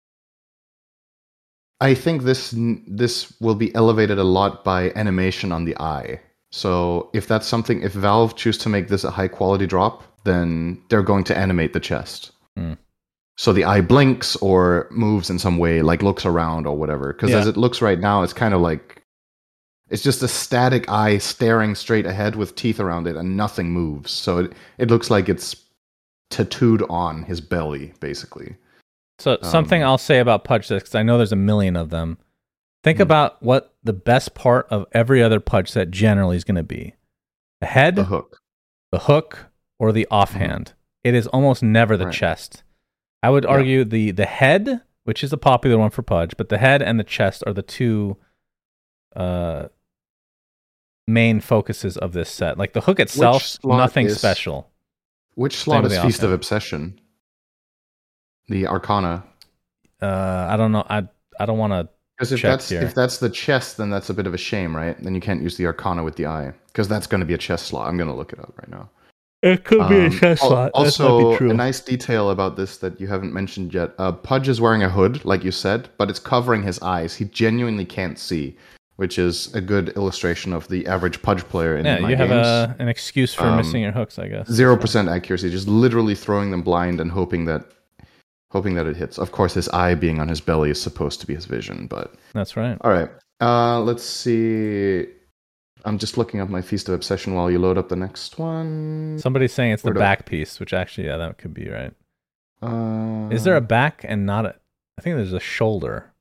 I think this this will be elevated a lot by animation on the eye. So if that's something, if Valve choose to make this a high quality drop, then they're going to animate the chest. Hmm. So the eye blinks or moves in some way, like looks around or whatever. Because Yeah. as it looks right now, it's kind of like it's just a static eye staring straight ahead with teeth around it, and nothing moves. So it, it looks like it's tattooed on his belly, basically. So something Um, I'll say about Pudge sets, because I know there's a million of them. Think Hmm. about what the best part of every other Pudge set generally is going to be: the head, The hook. the hook, or the offhand. It is almost never the Right. chest. I would Yeah. argue the the head, which is a popular one for Pudge, but the head and the chest are the two uh, main focuses of this set. Like the hook itself, slot nothing is- special. Which slot with is the Feast of offhand. Obsession? The Arcana. Uh, I don't know. I I don't want to. Because if Check that's here. if that's the chest, then that's a bit of a shame, right? Then you can't use the Arcana with the eye, because that's going to be a chest slot. I'm going to look it up right now. It could Um, al- Also, a nice detail about this that you haven't mentioned yet. Uh, Pudge is wearing a hood, like you said, but it's covering his eyes. He genuinely can't see, which is a good illustration of the average Pudge player in Yeah, my you have games. a, an excuse for Um, missing your hooks, I guess. Zero percent accuracy, just literally throwing them blind and hoping that, hoping that it hits. Of course, his eye being on his belly is supposed to be his vision, but That's right. all right. Uh, let's see. I'm just looking up my Feast of Obsession while you load up the next one. Somebody's saying it's the Where do- back piece, which actually, yeah, that could be right. Uh, Is there a back and not a? I think there's a shoulder.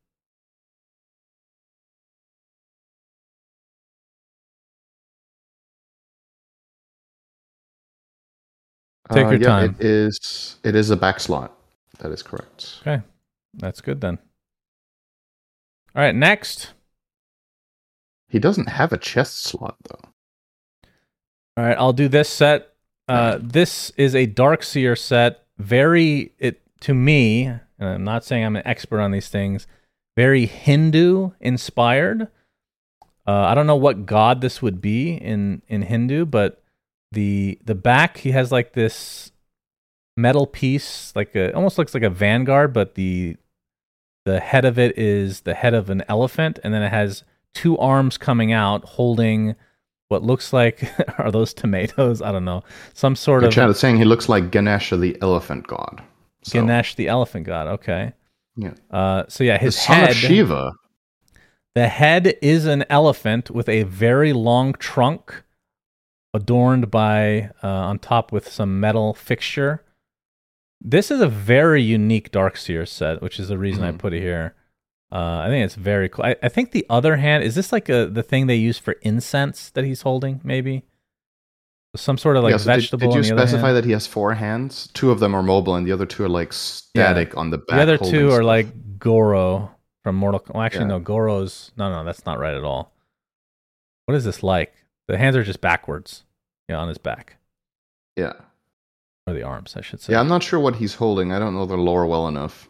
Take uh, your yeah, time. It is. It is a back slot. That is correct. Okay, that's good then. All right, next. He doesn't have a chest slot though. All right, I'll do this set. Uh, this is a Darkseer set. Very, it to me, and I'm not saying I'm an expert on these things, very Hindu inspired. Uh, I don't know what god this would be in, in Hindu, but the the back, he has like this metal piece, like a, almost looks like a vanguard, but the the head of it is the head of an elephant, and then it has two arms coming out holding what looks like, are those tomatoes? I don't know. Some sort The of chat is saying he looks like Ganesha, the elephant god. So, Ganesh, the elephant god. Okay. Yeah. Uh, so yeah, his the son head. of Shiva. The head is an elephant with a very long trunk, adorned by uh, on top with some metal fixture. This is a very unique Darkseer set, which is the reason mm-hmm. I put it here. Uh, I think it's very cool. I, I think the other hand, is this like a, the thing they use for incense that he's holding, maybe? Some sort of like yeah, so vegetable. Did, did you on the specify other hand? that he has four hands? Two of them are mobile, and the other two are like static yeah. on the back. The other two are stuff. like Goro from Mortal Kombat. Well, actually, yeah. no, Goro's... No, no, that's not right at all. What is this like? The hands are just backwards, yeah, on his back. Yeah. Or the arms, I should say. Yeah, I'm not sure what he's holding. I don't know the lore well enough.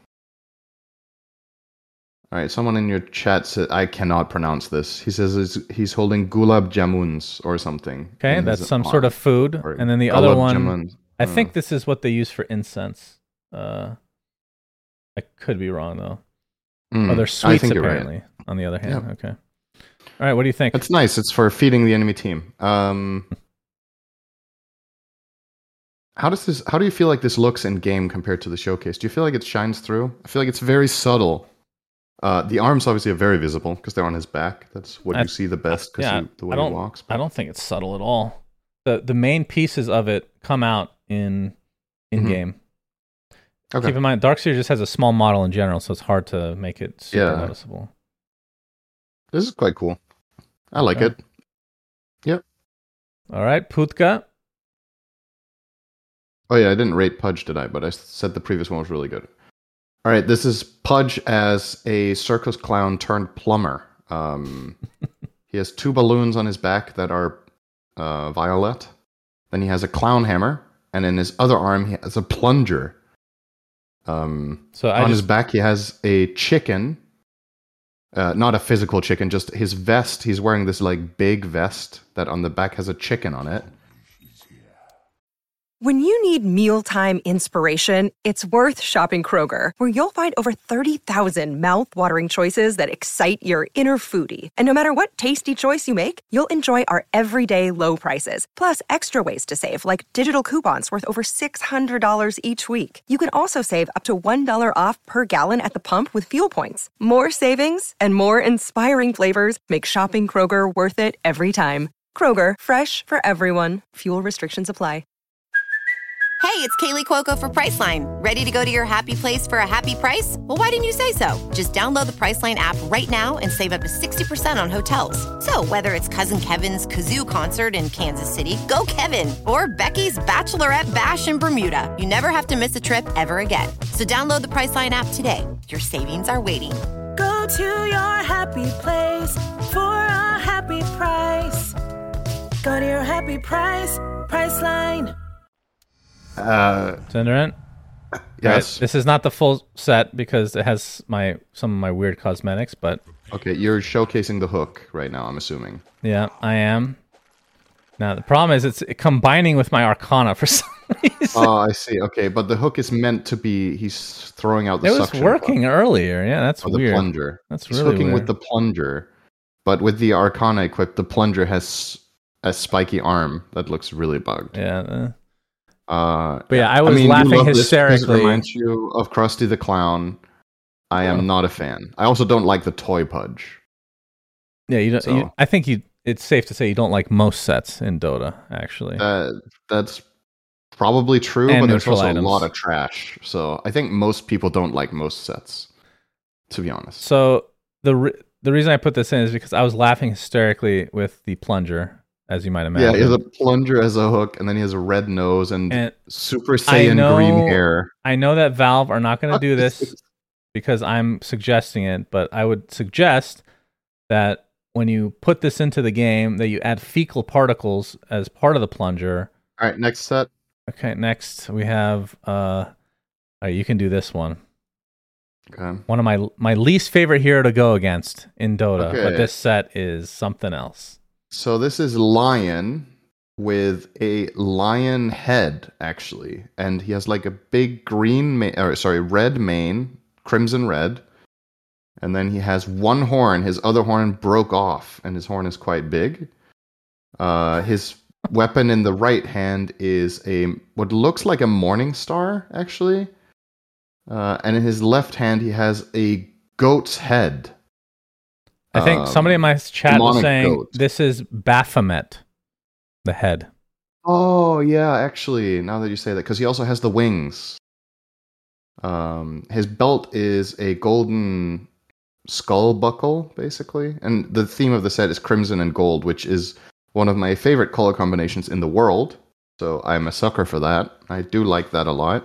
All right, someone in your chat said, I cannot pronounce this. He says he's holding gulab jamuns or something. Okay, that's some arm. sort of food. Or and then the other one, jamuns. I, I think know. This is what they use for incense. Uh, I could be wrong, though. Mm, oh, they're sweets, apparently, right. on the other hand. Yeah. Okay. All right, what do you think? It's nice. It's for feeding the enemy team. Um, how does this? How do you feel like this looks in game compared to the showcase? Do you feel like it shines through? I feel like it's very subtle. Uh, the arms obviously are very visible because they're on his back. That's what I, you see the best because yeah, the way he walks. But I don't think it's subtle at all. the The main pieces of it come out in in mm-hmm. game. Okay. Keep in mind, Darkseer just has a small model in general, so it's hard to make it super yeah. noticeable. This is quite cool. I like okay. it. Yep. All right, Putka. Oh yeah, I didn't rate Pudge, did I? But I said the previous one was really good. All right, this is Pudge as a circus clown turned plumber. Um, he has two balloons on his back that are uh, violet. Then he has a clown hammer, and in his other arm he has a plunger. Um, so I on just... his back he has a chicken, uh, not a physical chicken, just his vest. He's wearing this like big vest that on the back has a chicken on it. When you need mealtime inspiration, it's worth shopping Kroger, where you'll find over thirty thousand mouth-watering choices that excite your inner foodie. And no matter what tasty choice you make, you'll enjoy our everyday low prices, plus extra ways to save, like digital coupons worth over six hundred dollars each week. You can also save up to one dollar off per gallon at the pump with fuel points. More savings and more inspiring flavors make shopping Kroger worth it every time. Kroger, fresh for everyone. Fuel restrictions apply. Hey, it's Kaylee Cuoco for Priceline. Ready to go to your happy place for a happy price? Well, why didn't you say so? Just download the Priceline app right now and save up to sixty percent on hotels. So whether it's Cousin Kevin's Kazoo Concert in Kansas City, go Kevin, or Becky's Bachelorette Bash in Bermuda, you never have to miss a trip ever again. So download the Priceline app today. Your savings are waiting. Go to your happy place for a happy price. Go to your happy price, Priceline. Uh, Cinderin? Yes. Right. This is not the full set because it has my some of my weird cosmetics, but okay, you're showcasing the hook right now, I'm assuming. Yeah, I am. Now the problem is it's combining with my Arcana for some reason. Oh, I see. Okay, but the hook is meant to be. He's throwing out the. It was suction working cup. earlier. Yeah, that's or weird. The plunger. That's he's really hooking weird. with the plunger, but with the Arcana equipped, the plunger has a spiky arm that looks really bugged. Yeah. Uh... Uh, but yeah, I was I mean, laughing hysterically. It reminds you of Krusty the Clown. I am oh. not a fan. I also don't like the toy Pudge. Yeah, you don't. So, you, I think you. It's safe to say you don't like most sets in Dota. Actually, uh, that's probably true. And but there's also items. a lot of trash. So I think most people don't like most sets. To be honest. So the re- the reason I put this in is because I was laughing hysterically with the plunger. As you might imagine. Yeah, he has a plunger as a hook, and then he has a red nose and, and Super Saiyan know, green hair. I know that Valve are not going to do this because I'm suggesting it, but I would suggest that when you put this into the game, that you add fecal particles as part of the plunger. All right, next set. Okay, next we have. Uh, all right, you can do this one. Okay. One of my my least favorite hero to go against in Dota, okay. but this set is something else. So this is Lion with a lion head, actually, and he has like a big green, ma- or sorry, red mane, crimson red, and then he has one horn. His other horn broke off, and his horn is quite big. Uh, his weapon in the right hand is a what looks like a morning star, actually. Uh, and in his left hand, he has a goat's head. I think Um, somebody in my chat was demonic saying goat. this is Baphomet, the head. Oh, yeah, actually, now that you say that, because he also has the wings. Um, his belt is a golden skull buckle, basically. And the theme of the set is crimson and gold, which is one of my favorite color combinations in the world. So I'm a sucker for that. I do like that a lot.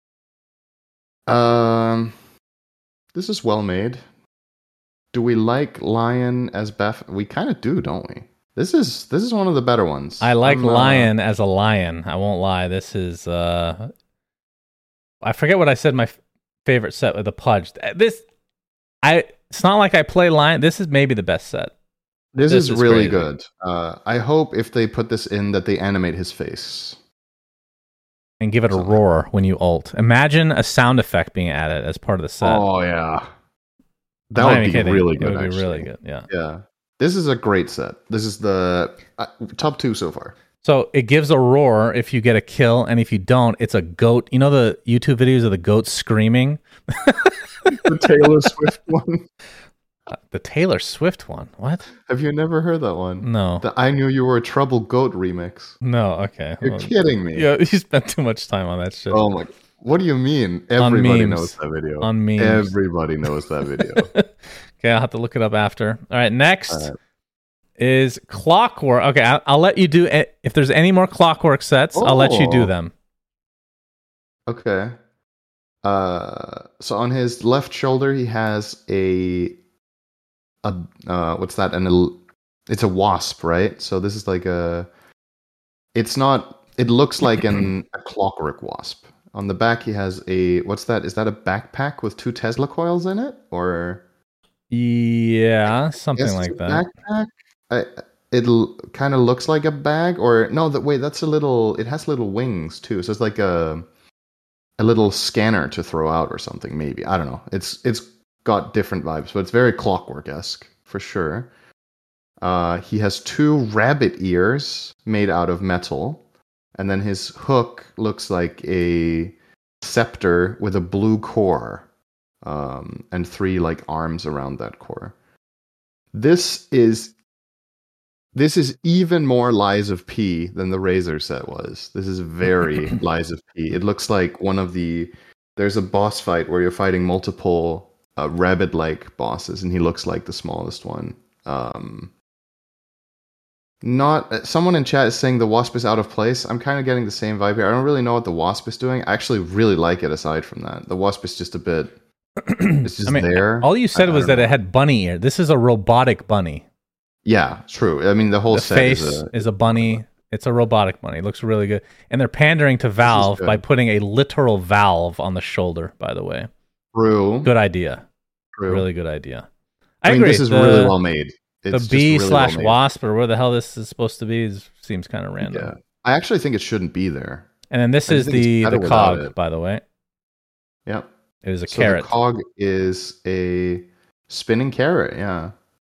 Um, this is well made. Do we like Lion as Beth? We kind of do, don't we? This is this is one of the better ones. I like I'm, uh, Lion as a lion. I won't lie. This is uh I forget what I said my f- favorite set with the Pudge. This I it's not like I play Lion. This is maybe the best set. This, This is, is really crazy. good. Uh, I hope if they put this in that they animate his face. And give it a So- roar when you ult. Imagine a sound effect being added as part of the set. Oh yeah, that I'm not would even be kidding. really It good. would be actually. really good. Yeah. Yeah, this is a great set. This is the uh, top two so far. So it gives a roar if you get a kill, and if you don't, it's a goat. You know the YouTube videos of the goats screaming? The Taylor Swift one. Uh, the Taylor Swift one. What? Have you never heard that one? No. The I Knew You Were a Trouble Goat remix. No, okay. You're Well, kidding me. yeah, you spent too much time on that shit. Oh my. What do you mean? Everybody memes. knows that video. On memes. Everybody knows that video. Okay, I'll have to look it up after. All right, next All right. is Clockwork. Okay, I'll, I'll let you do it. If there's any more Clockwork sets, I'll let you do Oh. them. Okay. Uh, so on his left shoulder, he has a a uh, what's that? An el- it's a wasp, right? So this is like a. It's not. It looks like an a clockwork wasp. On the back, he has a what's that? Is that a backpack with two Tesla coils in it, or Yeah, something Yes, like it's a that. backpack? I, it kind of looks like a bag, or no? That wait, that's a little. It has little wings too, so it's like a a little scanner to throw out or something. Maybe I don't know. It's it's got different vibes, but it's very clockwork-esque for sure. Uh, he has two rabbit ears made out of metal, and then his hook looks like a scepter with a blue core, um, and three like arms around that core. This is this is even more Lies of P than the Razor set was. This is very Lies of P. It looks like one of the there's a boss fight where you're fighting multiple uh, rabbit-like bosses, and he looks like the smallest one. Um, not uh, someone in chat is saying the wasp is out of place. I'm kind of getting the same vibe here. I don't really know what the wasp is doing. I actually really like it. Aside from that, the wasp is just a bit. It's just I mean, there. all you said I- I was don't that know. it had bunny ear. This is a robotic bunny. Yeah, true. I mean, the whole The set face is is a, a, bunny. It's a robotic bunny. It looks really good. And they're pandering to Valve good. by putting a literal valve on the shoulder, by the way. true. Good idea. True. Really good idea. I, I, mean, agree. this is the, really well made. It's the just bee really slash well made. wasp, or where the hell this is supposed to be, is, seems kind of random. Yeah, I actually think it shouldn't be there. And then this I is think it's the, better the without cog, it. by the way. Yep. It is a So carrot. the cog is a spinning carrot. Yeah.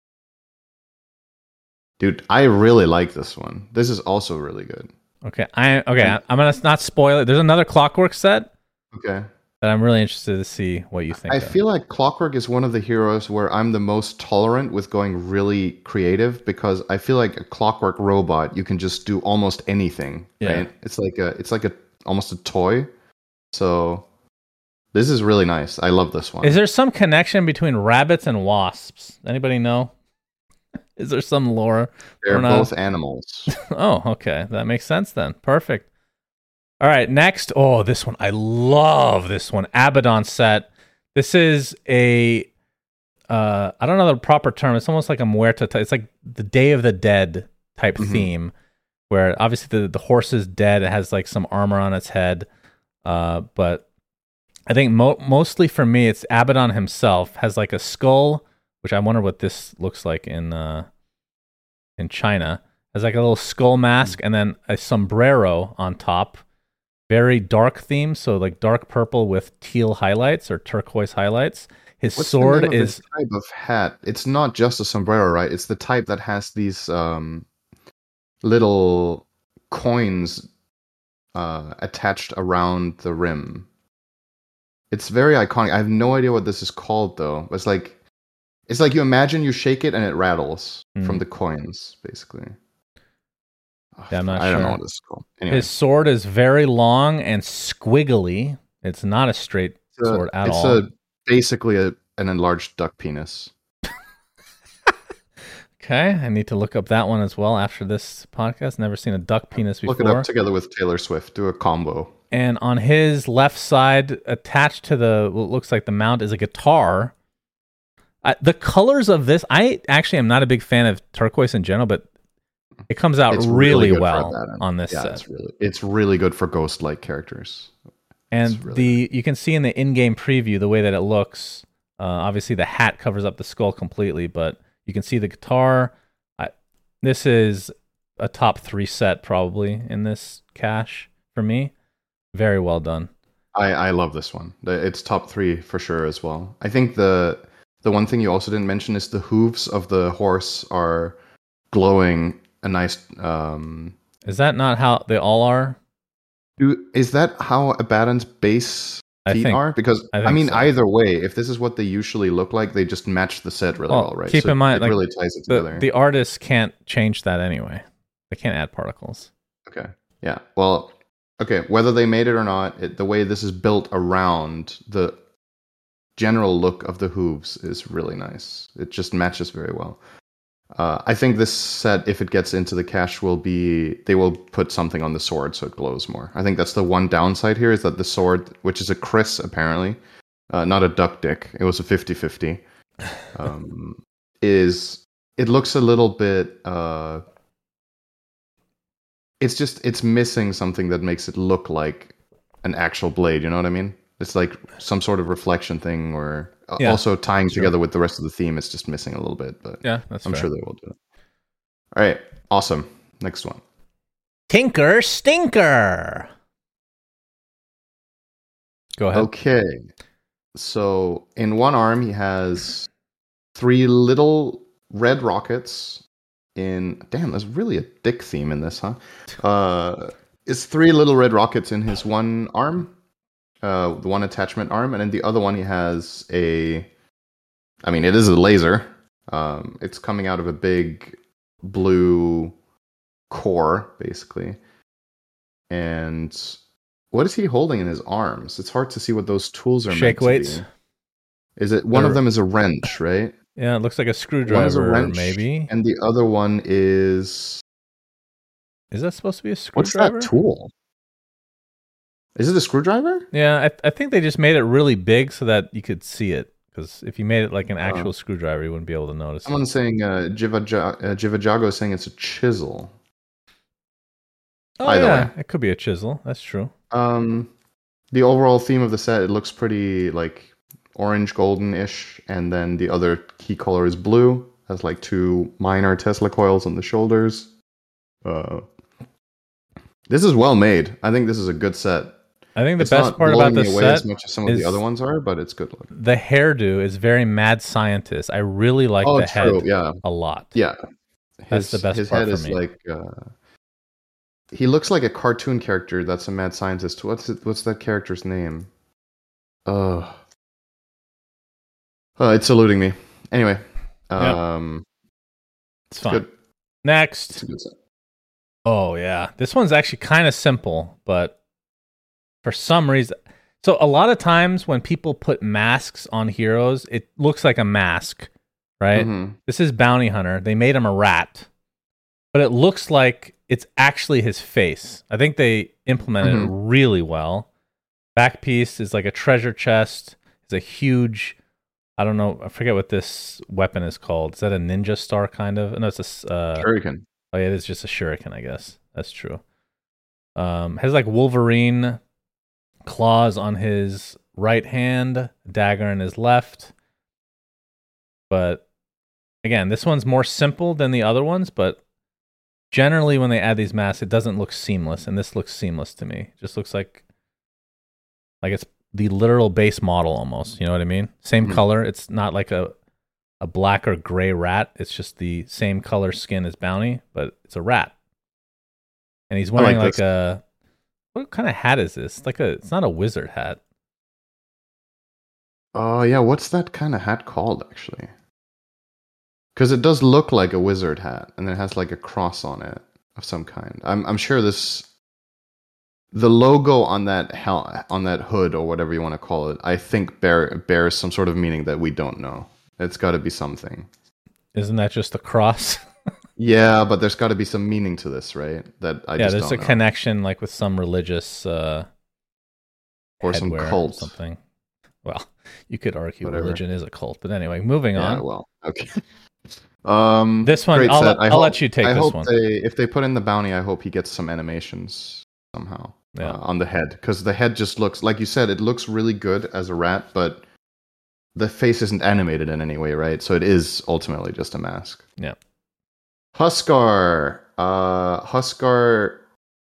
Dude, I really like this one. This is also really good. Okay, I okay. I- I'm gonna not spoil it. There's another Clockwork set Okay. that I'm really interested to see what you think. I of. feel like Clockwork is one of the heroes where I'm the most tolerant with going really creative, because I feel like a Clockwork robot, you can just do almost anything. Yeah. Right? It's like a it's like a almost a toy. So this is really nice. I love this one. Is there some connection between rabbits and wasps? Anybody know? Is there some lore? They're we're not- both animals. Oh, okay. That makes sense then. Perfect. All right, next. Oh, this one. I love this one. Abaddon set. This is a uh I don't know the proper term. It's almost like a muerta type. It's like the Day of the Dead type Mhm. theme, where obviously the, the horse is dead. It has like some armor on its head. Uh, but I think mo- mostly for me, it's Abaddon himself has like a skull, which I wonder what this looks like in uh, in China. Has like a little skull mask and then a sombrero on top. Very dark theme, so like dark purple with teal highlights or turquoise highlights. His What's the sword name of is this type of hat? It's not just a sombrero, right? It's the type that has these um, little coins uh, attached around the rim. It's very iconic. I have no idea what this is called though. It's like it's like you imagine you shake it and it rattles Mm. from the coins, basically. Yeah, I'm not I don't sure. know what this is called. Anyway, His sword is very long and squiggly. It's not a straight it's a, sword at it's all. a basically a, an enlarged duck penis. Okay, I need to look up that one as well after this podcast. Never seen a duck penis before. Look it up together with Taylor Swift. Do a combo. And on his left side, attached to the what looks like the mount, is a guitar. Uh, the colors of this, I actually am not a big fan of turquoise in general, but it comes out It's really, good for well Abaddon. on this yeah, set. It's really, it's really good for ghost-like characters. And It's really the you can see in the in-game preview the way that it looks. Uh, obviously, the hat covers up the skull completely, but you can see the guitar. I, this is a top three set probably in this cache for me. Very well done. I, I love this one. The- It's top three for sure as well. I think the the one thing you also didn't mention is the hooves of the horse are glowing a nice. Um, Is that not how they all are? do, is that how Abaddon's base I feet think- are? Because I I, think mean, so. either way, if this is what they usually look like, they just match the set really Well, well, right? keep So in mind, it like, really ties it The, together. the artists can't change that anyway. They can't add particles. Okay. Yeah. Well, okay. Whether they made it or not, it, the way this is built around the general look of the hooves is really nice. It just matches very well. Uh, I think this set, if it gets into the cache, will be they will put something on the sword so it glows more. I think that's the one downside here is that the sword, which is a Chris apparently, uh, not a duck dick, it was a fifty-fifty, um, is it looks a little bit. Uh, it's just it's missing something that makes it look like an actual blade. You know what I mean? It's like some sort of reflection thing, or uh, Yeah, also tying sure. together with the rest of the theme. It's just missing a little bit, but Yeah, that's I'm fair. sure they will do it. All right, awesome. Next one. Tinker Stinker. Go ahead. Okay, so in one arm he has three little red rockets. In damn, there's really a dick theme in this, huh? Uh, it's three little red rockets in his one arm. Uh, the one attachment arm, and then the other one he has a. I mean, it is a laser. Um, it's coming out of a big blue core, basically. And what is he holding in his arms? It's hard to see what those tools are. Shake meant to weights. be. Is it one of They're- them is a wrench, right? Yeah, it looks like a One is a screwdriver, wrench, maybe. and the other one is. Is that supposed to be a What's screwdriver? that tool? Is it a screwdriver? Yeah, I, I think they just made it really big so that you could see it. Because if you made it like an actual Oh. screwdriver, you wouldn't be able to notice it. Someone's saying uh, Jivaja- uh, Jivajago is saying it's a chisel. Oh, either yeah, way. it could be a chisel. That's true. Um, the overall theme of the set, it looks pretty like orange golden-ish, and then the other key color is blue. Has like two minor Tesla coils on the shoulders. Uh, this is well made. I think this is a good set. I think the It's best not part about blowing the me away set as much as some of is the other ones are, but it's good looking. the hairdo is very mad scientist. I really like Oh, the true. head Yeah, a lot. yeah. That's the best His part head for is me. like. Uh, he looks like a cartoon character that's a mad scientist. What's it, what's that character's name? Uh, uh, it's eluding me. Anyway, Yeah. um, It's fine. good. It's Next. a good set. Oh, yeah. This one's actually kind of simple, but for some reason. So, a lot of times when people put masks on heroes, it looks like a mask, right? Mhm. This is Bounty Hunter. They made him a rat, but it looks like it's actually his face. I think they implemented it really well. Back piece is like a treasure chest. It's a huge, I don't know, I forget what this weapon is called. Is that a ninja star kind of? No, it's a. s- Uh, Shuriken. Oh yeah, it is just a shuriken, I guess. That's true. Um, has like Wolverine claws on his right hand, dagger in his left. But again, this one's more simple than the other ones, but generally when they add these masks, it doesn't look seamless, and this looks seamless to me. It just looks like like it's the literal base model almost. You know what I mean? Same Mhm. color. It's not like a a black or gray rat. It's just the same color skin as Bounty, but it's a rat. And he's wearing like like, this. a what kind of hat is this? Like a it's not a wizard hat. Oh yeah, what's that kind of hat called actually? Because it does look like a wizard hat, and it has like a cross on it of some kind. I'm I'm sure this, the logo on that hel- on that hood or whatever you want to call it, I think bear, bears some sort of meaning that we don't know. It's got to be something. Isn't that just a cross? Yeah, but there's got to be some meaning to this, right? That I yeah, just there's don't a know. connection, like with some religious uh, Or some headwear cult. or something. Well, you could argue Whatever. religion is a cult, but anyway, moving Yeah, on. well, okay. Um, This one, great I'll, set. let, I I'll hope, let you take I this hope one. They, if they put in the bounty, I hope he gets some animations somehow Yeah. uh, on the head, because the head just looks, like you said, it looks really good as a rat, but the face isn't animated in any way, right? So it is ultimately just a mask. Yeah. Huskar. Uh, Huskar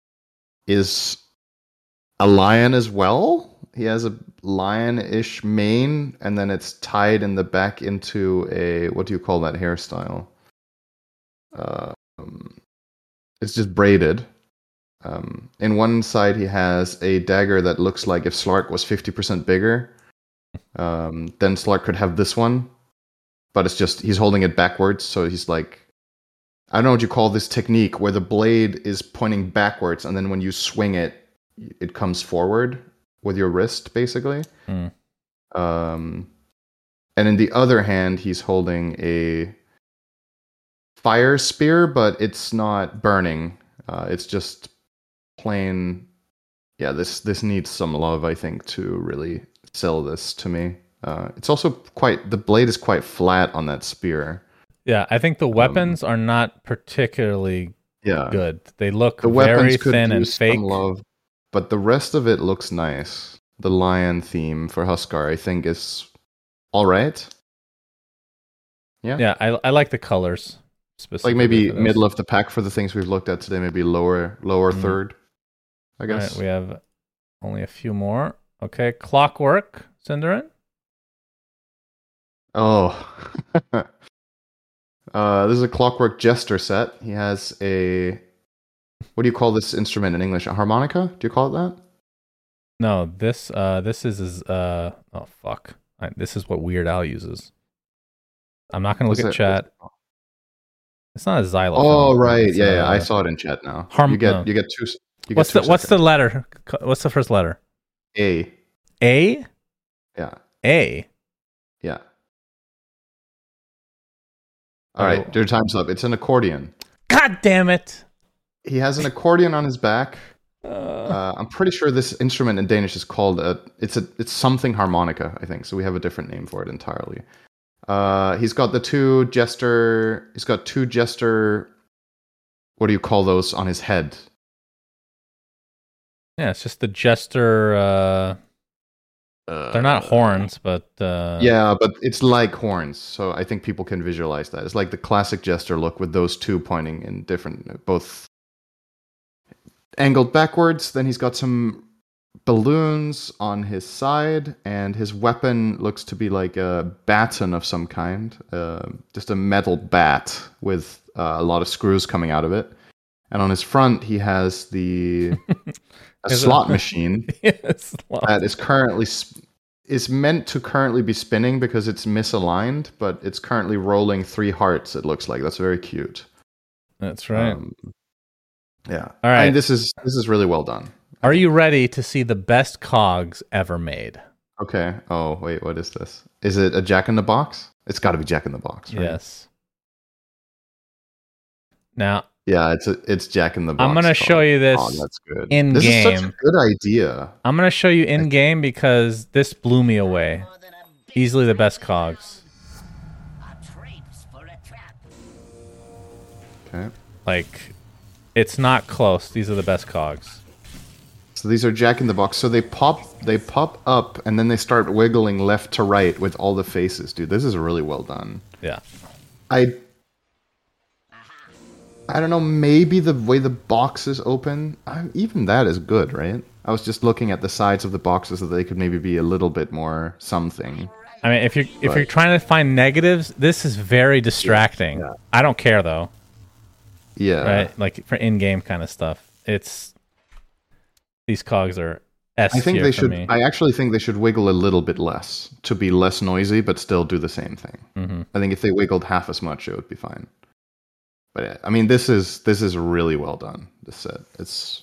is a lion as well. He has a lion-ish mane, and then it's tied in the back into a, what do you call that hairstyle? Uh, um, it's just braided. Um, in one side, he has a dagger that looks like if Slark was fifty percent bigger. Um, then Slark could have this one, but it's just, he's holding it backwards, so he's like, I don't know what you call this technique, where the blade is pointing backwards, and then when you swing it, it comes forward with your wrist, basically. Mm. Um, and in the other hand, he's holding a fire spear, but it's not burning. Uh, it's just plain. Yeah, this this needs some love, I think, to really sell this to me. Uh, it's also quite, the blade is quite flat on that spear. Yeah, I think the weapons um, are not particularly yeah. good. They look the very weapons could thin and use fake. Some love, but the rest of it looks nice. The lion theme for Huskar, I think, is all right. Yeah, yeah, I I like the colors. Like maybe middle of the pack for the things we've looked at today. Maybe lower lower mm. third, I guess. All right, we have only a few more. Okay, Clockwork, Cinderin. Oh. uh, this is a Clockwork Jester set. He has a, what do you call this instrument in English? A harmonica? Do you call it that? No, this uh, this is is uh oh fuck. I, this is what Weird Al uses. I'm not gonna look What's at it? chat. It's not a xylophone. Oh right, it's yeah, a, yeah, I saw it in chat now. Harm- you get no. you get two. You what's get the two what's the seconds. letter? What's the first letter? A. A. Yeah. A. Yeah. All right, Oh. your time's up. It's an accordion. God damn it! He has an accordion on his back. Uh, Uh, I'm pretty sure this instrument in Danish is called a. It's a. It's something harmonica, I think. So we have a different name for it entirely. Uh, he's got the two jester. He's got two jester. What do you call those on his head? yeah, it's just the jester. Uh, Uh, they're not horns, but uh, yeah, but it's like horns. So I think people can visualize that. It's like the classic jester look with those two pointing in different, both angled backwards. Then he's got some balloons on his side, and his weapon looks to be like a baton of some kind, uh, just a metal bat with uh, a lot of screws coming out of it. And on his front, he has the a Is slot it- machine yes, that is currently sp- is meant to currently be spinning because it's misaligned, but it's currently rolling three hearts. It looks like that's very cute. that's right. Um, yeah. All right. And this is this is really well done. Are you ready to see the best cogs ever made? Okay. Oh, wait, what is this? Is it a Jack in the Box? It's got to be Jack in the Box, right? Yes. Now, Yeah, it's a, it's Jack in the Box. I'm going to card. show you this Oh, that's good. in this game. is such a good idea. I'm going to show you in game because this blew me away. Easily the best cogs. Okay. Like, it's not close. These are the best cogs. So these are Jack in the Box. So they pop they pop up and then they start wiggling left to right with all the faces, dude. This is really well done. Yeah. I I don't know, maybe the way the boxes open, I, even that is good, right? I was just looking at the sides of the boxes so they could maybe be a little bit more something. I mean, if you're if But- you're trying to find negatives, this is very distracting. Yeah. I don't care though, Yeah. right? Like for in-game kind of stuff, it's these cogs are S I think tier they for should. me. I actually think they should wiggle a little bit less to be less noisy, but still do the same thing. Mm-hmm. I think if they wiggled half as much, it would be fine. But yeah, I mean, this is this is really well done. This set, it's.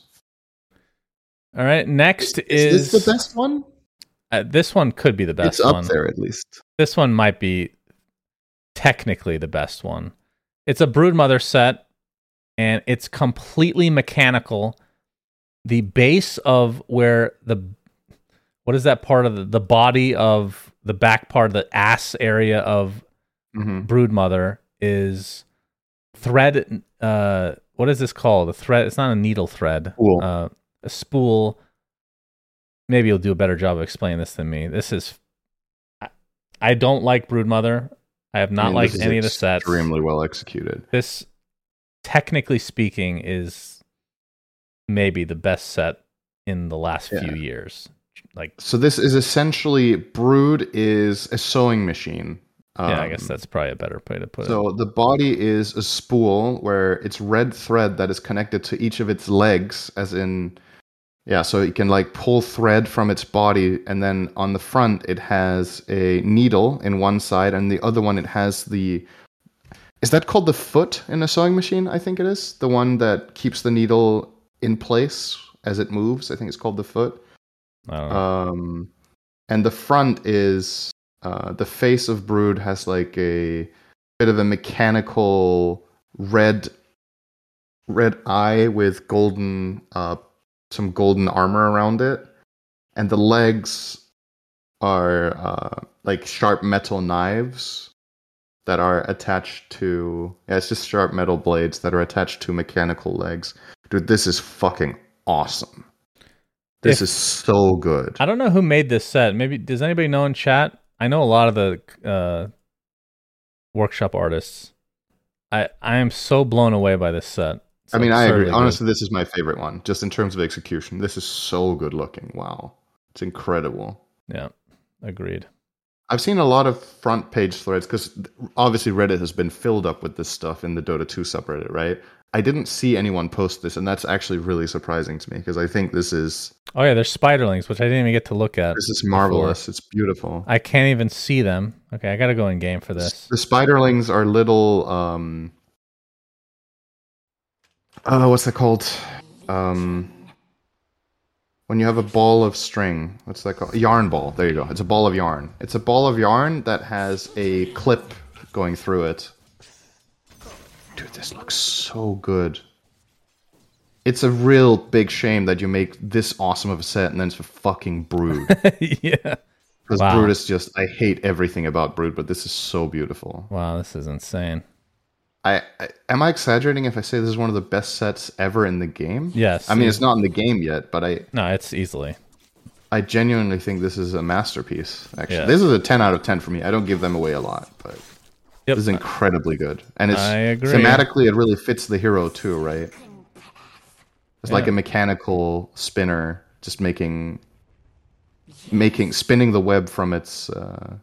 All right, next is, Is this the best one? Uh, this one could be the best It's up one. there at least. This one might be technically the best one. It's a Broodmother set, and it's completely mechanical. The base of where the what is that part of the, the body of the back part of the ass area of Mm-hmm. Broodmother is thread. Uh, what is this called? A thread. It's not a needle thread. Spool. Uh, a spool. Maybe you'll do a better job of explaining this than me. This is. I, I don't like Broodmother. I have not I mean, liked this is any of the sets. Extremely well executed. This, technically speaking, is maybe the best set in the last Yeah. few years. Like, So this is essentially Brood is a sewing machine. yeah, I Um, guess that's probably a better way to put it. So the body is a spool where it's red thread that is connected to each of its legs, as in, yeah, so it can like pull thread from its body, and then on the front it has a needle in one side, and the other one it has the, is that called the foot in a sewing machine? I think it is. The one that keeps the needle in place as it moves. I think it's called the foot. I don't know. Um, and the front is uh, the face of Brood has like a bit of a mechanical red red eye with golden uh, some golden armor around it, and the legs are uh, like sharp metal knives that are attached to yeah, it's just sharp metal blades that are attached to mechanical legs. Dude, this is fucking awesome. This If- is so good. I don't know who made this set. Maybe does anybody know in chat? I know a lot of the uh, workshop artists. I I am so blown away by this set. It's I mean, I absurdly agree. good. Honestly, this is my favorite one, just in terms of execution. This is so good looking. Wow. It's incredible. Yeah, agreed. I've seen a lot of front page threads, because obviously Reddit has been filled up with this stuff in the Dota two subreddit, right? I didn't see anyone post this, and that's actually really surprising to me, because I think this is Oh yeah, there's spiderlings, which I didn't even get to look at. this is marvelous. It's beautiful. I can't even see them. Okay, I gotta go in game for this. The spiderlings are little um uh what's that called? Um when you have a ball of string, what's that called? A yarn ball. There you go. It's a ball of yarn. It's a ball of yarn that has a clip going through it. Dude, this looks so good. It's a real big shame that you make this awesome of a set and then it's for fucking Brood. Yeah. Because Wow. Brood is just, I hate everything about Brood, but this is so beautiful. Wow, this is insane. I, I am I exaggerating if I say this is one of the best sets ever in the game? Yes. I mean, it's not in the game yet, but I No, it's easily. I genuinely think this is a masterpiece. Actually, Yeah. this is a ten out of ten for me. I don't give them away a lot, but Yep. this is incredibly good, and it's I agree. thematically it really fits the hero too, right? It's like Yeah. a mechanical spinner, just making making spinning the web from its uh,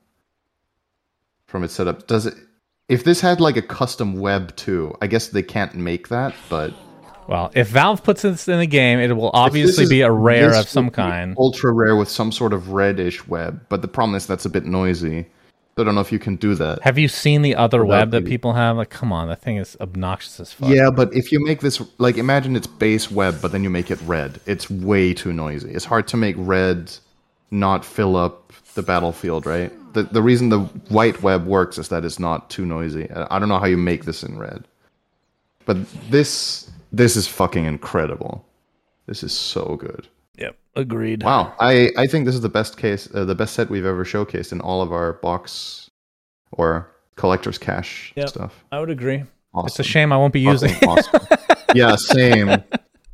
from its setup. Does it? If this had like a custom web too, I guess they can't make that, but Well, if Valve puts this in the game, it will if this obviously is- be a rare this of some would be kind. ultra rare with some sort of reddish web. But the problem is that's a bit noisy. So I don't know if you can do that. Have you seen the other Without web that the- people have? Like, come on, that thing is obnoxious as fuck. Yeah, but if you make this, like, imagine it's base web, but then you make it red. It's way too noisy. It's hard to make red not fill up the battlefield, right? The the reason the white web works is that it's not too noisy. I I don't know how you make this in red. But this this is fucking incredible. This is so good. Yep. Agreed. Wow, I, I think this is the best case, uh, the best set we've ever showcased in all of our box or collector's cash Yep. stuff. I would agree. Awesome. It's a shame I won't be using Fucking awesome. Yeah, same.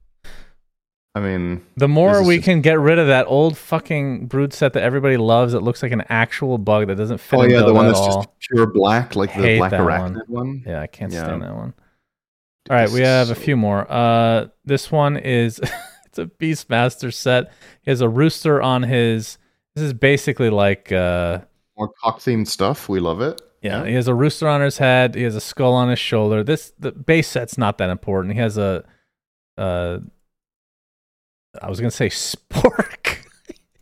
I mean, The more This is we just- can get rid of that old fucking Brood set that everybody loves, it looks like an actual bug that doesn't fit oh in yeah, the Dota one at that's all. just pure black, like the Hate black that arachnid one. Yeah, I can't Yeah. stand that one. Dude, All right, this we is have a so- few more. Uh, this one is it's a Beastmaster set. He has a rooster on his. This is basically like uh, more cock themed stuff. We love it. yeah. He has a rooster on his head. He has a skull on his shoulder. This the base set's not that important. He has a uh, I was gonna say spork.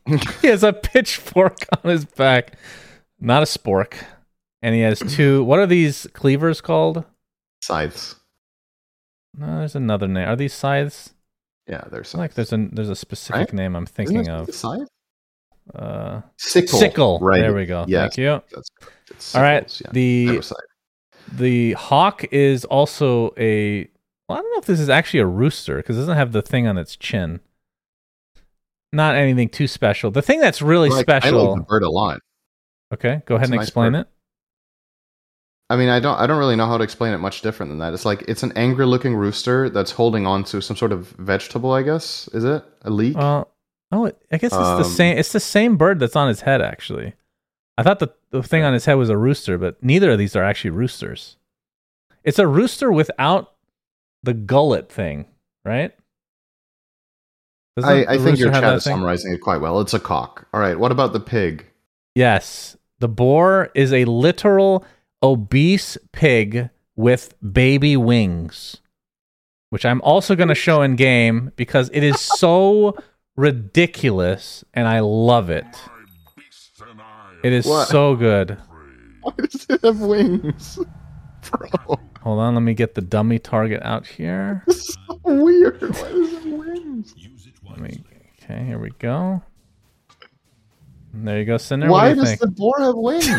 He has a pitchfork on his back, not a spork, and he has two. What are these cleavers called? Scythes. No, there's another name. Are these scythes? Yeah, there's Like there's a there's a specific right? name I'm thinking Isn't of. it scythe? Uh, Sickle. sickle. Right. There we go. Yes, Thank you. That's correct. It's All right. sickles, yeah. The Never scythe. the hawk is also a. Well, I don't know if this is actually a rooster because it doesn't have the thing on its chin. Not anything too special. The thing that's really Like, special. I like the bird a lot. Okay, go ahead It's a and nice explain bird. it. I mean, I don't I don't really know how to explain it much different than that. It's like it's an angry looking rooster that's holding on to some sort of vegetable, I guess. Is it? A leek? Well, oh, it- I guess it's the Um, same. It's the same bird that's on his head. Actually, I thought the the thing on his head was a rooster, but neither of these are actually roosters. It's a rooster without the gullet thing, right? Doesn't I, the I think rooster your have chat that is thing? summarizing it quite well. It's a cock. All right, what about the pig? Yes, the boar is a literal obese pig with baby wings, which I'm also going to show in game because it is so ridiculous and I love it. It is What? so good. Why does it have wings? Bro, Hold on, let me get the dummy target out here. this is so weird. Why does it have wings? Let me, okay, here we go. And there you go, Cinder. Why what do you does think? the boar have wings?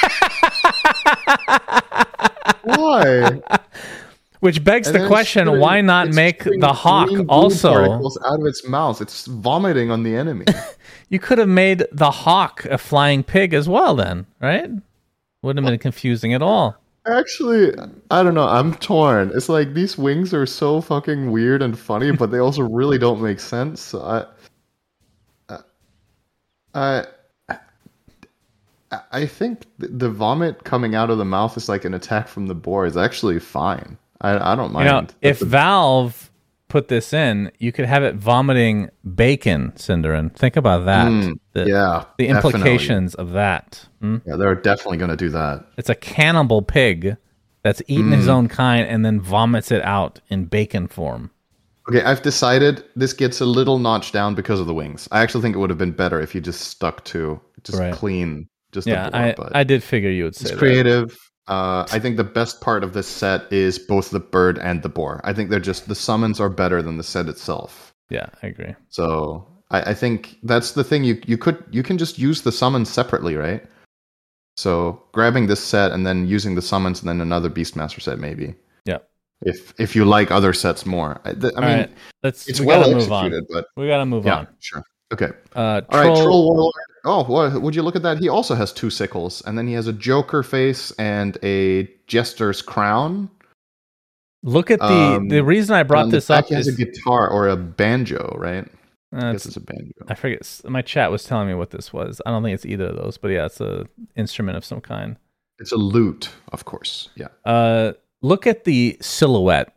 Why? Which begs And the then it's question, shooting- why not it's make shooting the hawk green goo also... particles out of its mouth? It's vomiting on the enemy. You could have made the hawk a flying pig as well then, right? Wouldn't have been confusing at all. Actually, I don't know. I'm torn. It's like these wings are so fucking weird and funny, but they also really don't make sense. So I, I, I, I think th- the vomit coming out of the mouth is like an attack from the boar is actually fine. I, I don't You mind. know, But if the- Valve put this in, you could have it vomiting bacon, Cinderin. Think about that. Mm, the, yeah, the definitely. implications of that. Hmm? yeah, they're definitely going to do that. It's a cannibal pig that's eaten Mm. his own kind and then vomits it out in bacon form. Okay, I've decided this gets a little notch down because of the wings. I actually think it would have been better if you just stuck to just Right. clean, just Yeah, the boar. I, but I did figure you would say it's that. creative. Uh, I think the best part of this set is both the bird and the boar. I think they're just the summons are better than the set itself. Yeah, I agree. So I, I think that's the thing. You you could you can just use the summons separately, right? So grabbing this set and then using the summons and then another Beastmaster set maybe. Yeah. If if you like other sets more, I, th- I All mean, right, let's. it's we well gotta move on. executed, but We gotta move yeah, on. sure. Okay. Uh, All right, Troll, Troll Warlord. Oh, what, would you look at that? He also has two sickles, and then he has a Joker face and a Jester's crown. Look at the Um, the reason I And brought on the this back up he has is a guitar or a banjo, right? uh, I it's- guess it's a banjo. I forget. s- My chat was telling me what this was. I don't think it's either of those, but yeah, it's a instrument of some kind. It's a lute, of course. Yeah. Uh, look at the silhouette.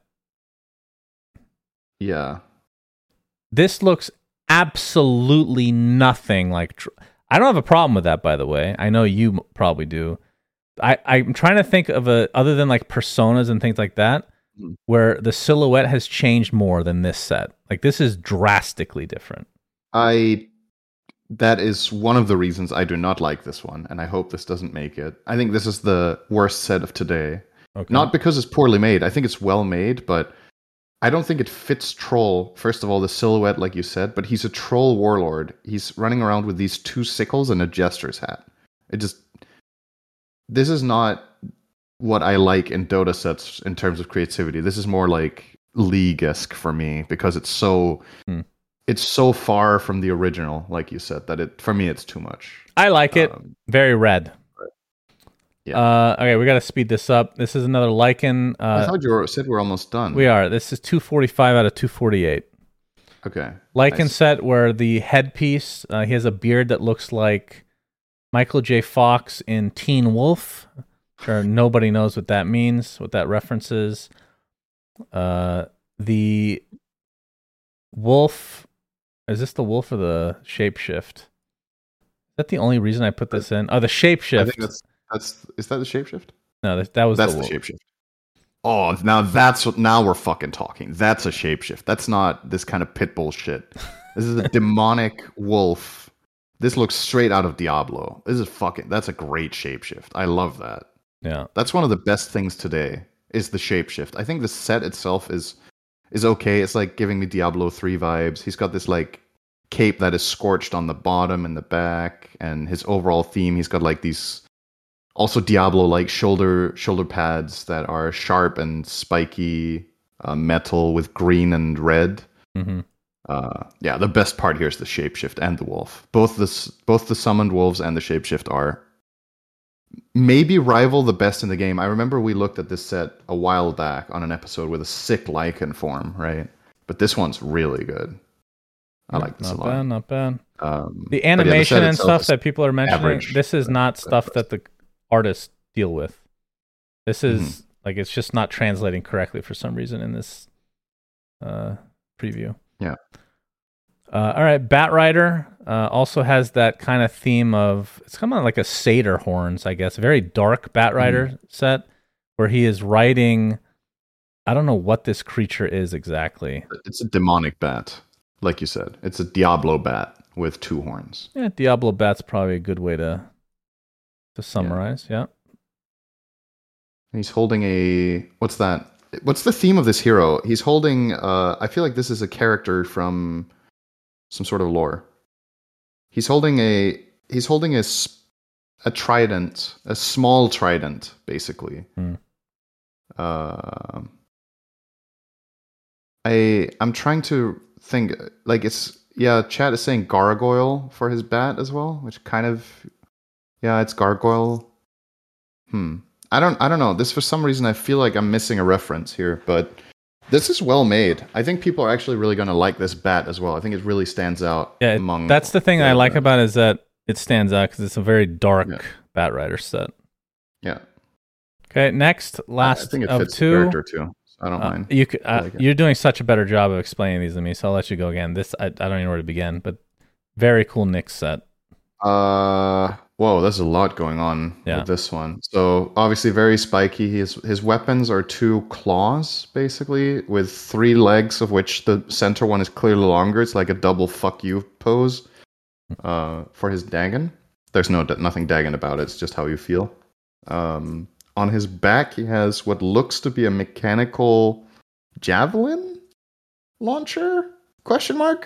Yeah. This looks absolutely nothing like. Tr- I don't have a problem with that, by the way. I know you m- probably do. I I'm trying to think of a other than like personas and things like that, Mhm. where the silhouette has changed more than this set. Like this is drastically different. I that is one of the reasons I do not like this one, and I hope this doesn't make it. I think this is the worst set of today. Okay. Not because it's poorly made. I think it's well made, but I don't think it fits Troll. First of all, the silhouette, like you said, but he's a Troll warlord. He's running around with these two sickles and a jester's hat. It just this is not what I like in Dota sets in terms of creativity. This is more like League-esque for me because it's so Hmm. it's so far from the original, like you said, that it for me it's too much. I like it. Um, Very red. Yeah. Uh, okay, we got to speed this up. This is another Lycan. I Uh, thought you were, said we're almost done. we are. This is two forty-five out of two forty-eight. Okay. Lycan Nice. set where the headpiece, uh, he has a beard that looks like Michael J. Fox in Teen Wolf. Sure, nobody knows what that means, what that references. Uh, the wolf, is this the wolf or the shapeshift? Is that the only reason I put this in? Oh, the I shapeshift. think that's that's is that the shapeshift? No, that, that was That's the the, wolf. shapeshift. Oh, now that's what now we're fucking talking. That's a shapeshift. That's not this kind of pit bull shit. This is a demonic wolf This looks straight out of Diablo. This is fucking. That's a great shapeshift. I love that. Yeah. That's one of the best things today. Is the shapeshift. I think the set itself is is okay. It's like giving me Diablo three vibes. He's got this like cape that is scorched on the bottom and the back, and his overall theme. He's got like these also Diablo like shoulder shoulder pads that are sharp and spiky uh, metal with green and red. Mm-hmm. Uh, yeah, the best part here is the shapeshift and the wolf. Both the both the summoned wolves and the shapeshift are maybe rival the best in the game. I remember we looked at this set a while back on an episode with a sick Lycan form, right? But this one's really good. I like this not a lot. Bad, not bad. Um, the animation yeah, the and stuff that people are mentioning, average. this is not stuff that the artists deal with. This is mm-hmm. like it's just not translating correctly for some reason in this uh, preview. Yeah. Uh, all right, Batrider uh, also has that kind of theme of it's kind of like a satyr horns, I guess. A very dark Batrider mm. set where he is riding. I don't know what this creature is exactly. It's a demonic bat, like you said. It's a Diablo bat with two horns. Yeah, Diablo bat's probably a good way to to summarize. Yeah. yeah. He's holding a what's that? What's the theme of this hero? He's holding. Uh, I feel like this is a character from some sort of lore. He's holding a he's holding a, a trident, a small trident, basically. Hmm. Uh, I I'm trying to think. Like it's yeah. Chat is saying gargoyle for his bat as well, which kind of yeah, it's gargoyle. Hmm. I don't I don't know. This for some reason I feel like I'm missing a reference here, but. This is well made. I think people are actually really going to like this bat as well. I think it really stands out. Yeah, among that's the thing the I like bats. about it is that it stands out because it's a very dark Yeah. Batrider set. Yeah. Okay, next, last I think it of fits two. the character too. So I don't Uh, mind. you could, I uh, like it. you're doing such a better job of explaining these than me, so I'll let you go again. This I, I don't even know where to begin, but very cool Nyx set. Uh, whoa, there's a lot going on Yeah. with this one. So obviously very spiky. His his weapons are two claws, basically, with three legs, of which the center one is clearly longer. It's like a double fuck you pose. Uh, for his dagon. There's no nothing dagon about it. It's just how you feel. Um, on his back, he has what looks to be a mechanical javelin launcher? Question mark.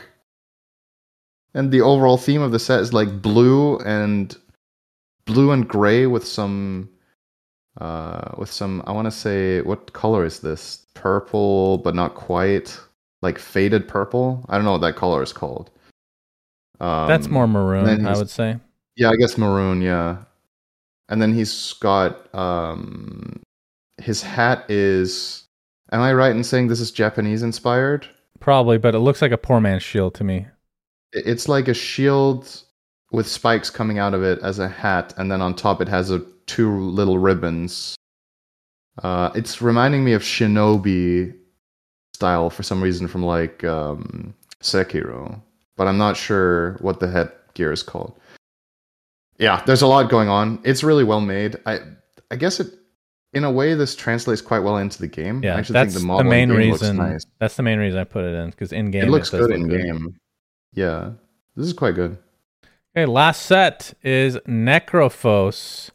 And the overall theme of the set is like blue and blue and gray with some uh with some I want to say what color is this? Purple but not quite. Like faded purple. I don't know what that color is called. Um, That's more maroon, then I he's- would say. Yeah, I guess maroon, yeah. And then he's got um his hat is am I right in saying this is Japanese inspired? Probably, but it looks like a poor man's shield to me. It's like a shield with spikes coming out of it as a hat, and then on top it has a two little ribbons. Uh, it's reminding me of Shinobi style for some reason from like um, Sekiro, but I'm not sure what the headgear is called. Yeah, there's a lot going on. It's really well made. I I guess it in a way this translates quite well into the game. Yeah, I actually that's think the the, model main in game reason. looks nice. That's the main reason I put it in because in game It looks does good look in game. Yeah, this is quite good. Okay, last set is Necrophos.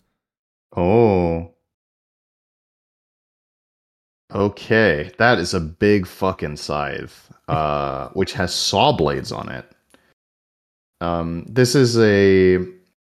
Oh. Okay, that is a big fucking scythe, uh, which has saw blades on it. Um, this is a.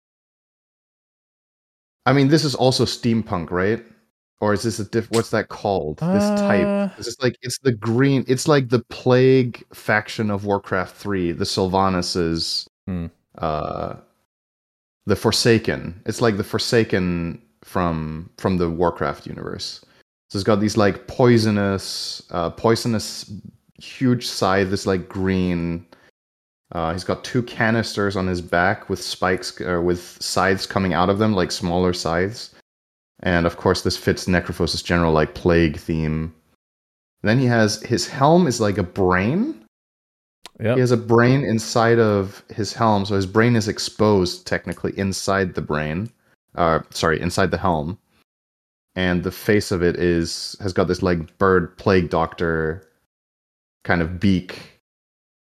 I mean, this is also steampunk, right? Or is this a diff? What's that called? This Uh, type. This is like it's the green. It's like the plague faction of Warcraft three, the Sylvanas'. Hmm. Uh, the Forsaken. It's like the Forsaken from from the Warcraft universe. So it's got these like poisonous, uh, poisonous, huge scythe. This like green. Uh, he's got two canisters on his back with spikes, or with scythes coming out of them, like smaller scythes. And of course, this fits Necrophos' general like plague theme. Then he has his helm is like a brain. Yep. He has a brain inside of his helm, so his brain is exposed technically inside the brain. Uh, sorry, inside the helm. And the face of it is has got this like bird plague doctor kind of beak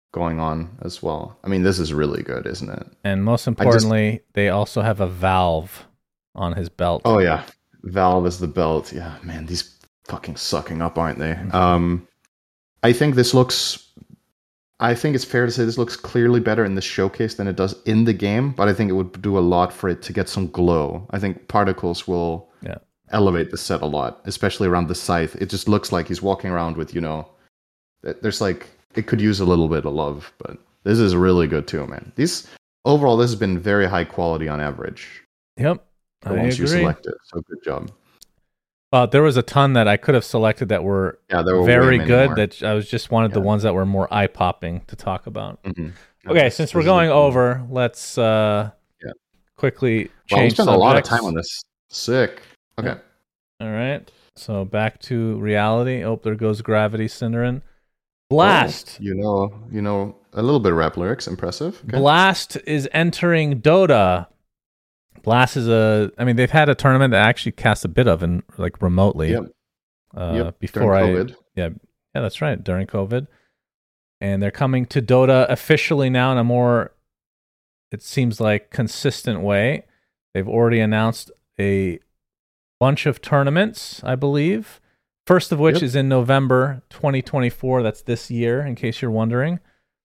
going on as well. I mean, this is really good, isn't it? And most importantly, just, they also have a Valve on his belt. Oh yeah, Valve is the belt. Yeah, man, these fucking sucking up, aren't they? Mm-hmm. Um, I think this looks. I think it's fair to say this looks clearly better in the showcase than it does in the game, but I think it would do a lot for it to get some glow. I think Particles will yeah. elevate the set a lot, especially around the scythe. It just looks like he's walking around with, you know, there's like, it could use a little bit of love, but this is really good too, man. These, overall, this has been very high quality on average. Yep. I once agree. You select it, so good job. Uh, there was a ton that I could have selected that were, yeah, there were very good. More. That I was just wanted yeah. the ones that were more eye popping to talk about. Mm-hmm. Okay, okay, since we're going over, let's uh, yeah. quickly change. Well, we spent subjects. a lot of time on this. Sick. Okay. Yeah. All right. So back to reality. Oh, there goes Gravity Cinderin. Blast. Oh, you know, you know a little bit of rap lyrics. Impressive. Okay. Blast is entering Dota. Blast is a. I mean, they've had a tournament that I actually cast a bit of and like remotely. Yep. Uh, yep. Before During I. COVID. Yeah. Yeah, that's right. During COVID, and they're coming to Dota officially now in a more, it seems like, consistent way. They've already announced a bunch of tournaments, I believe. First of which yep. is in November twenty twenty-four. That's this year, in case you're wondering.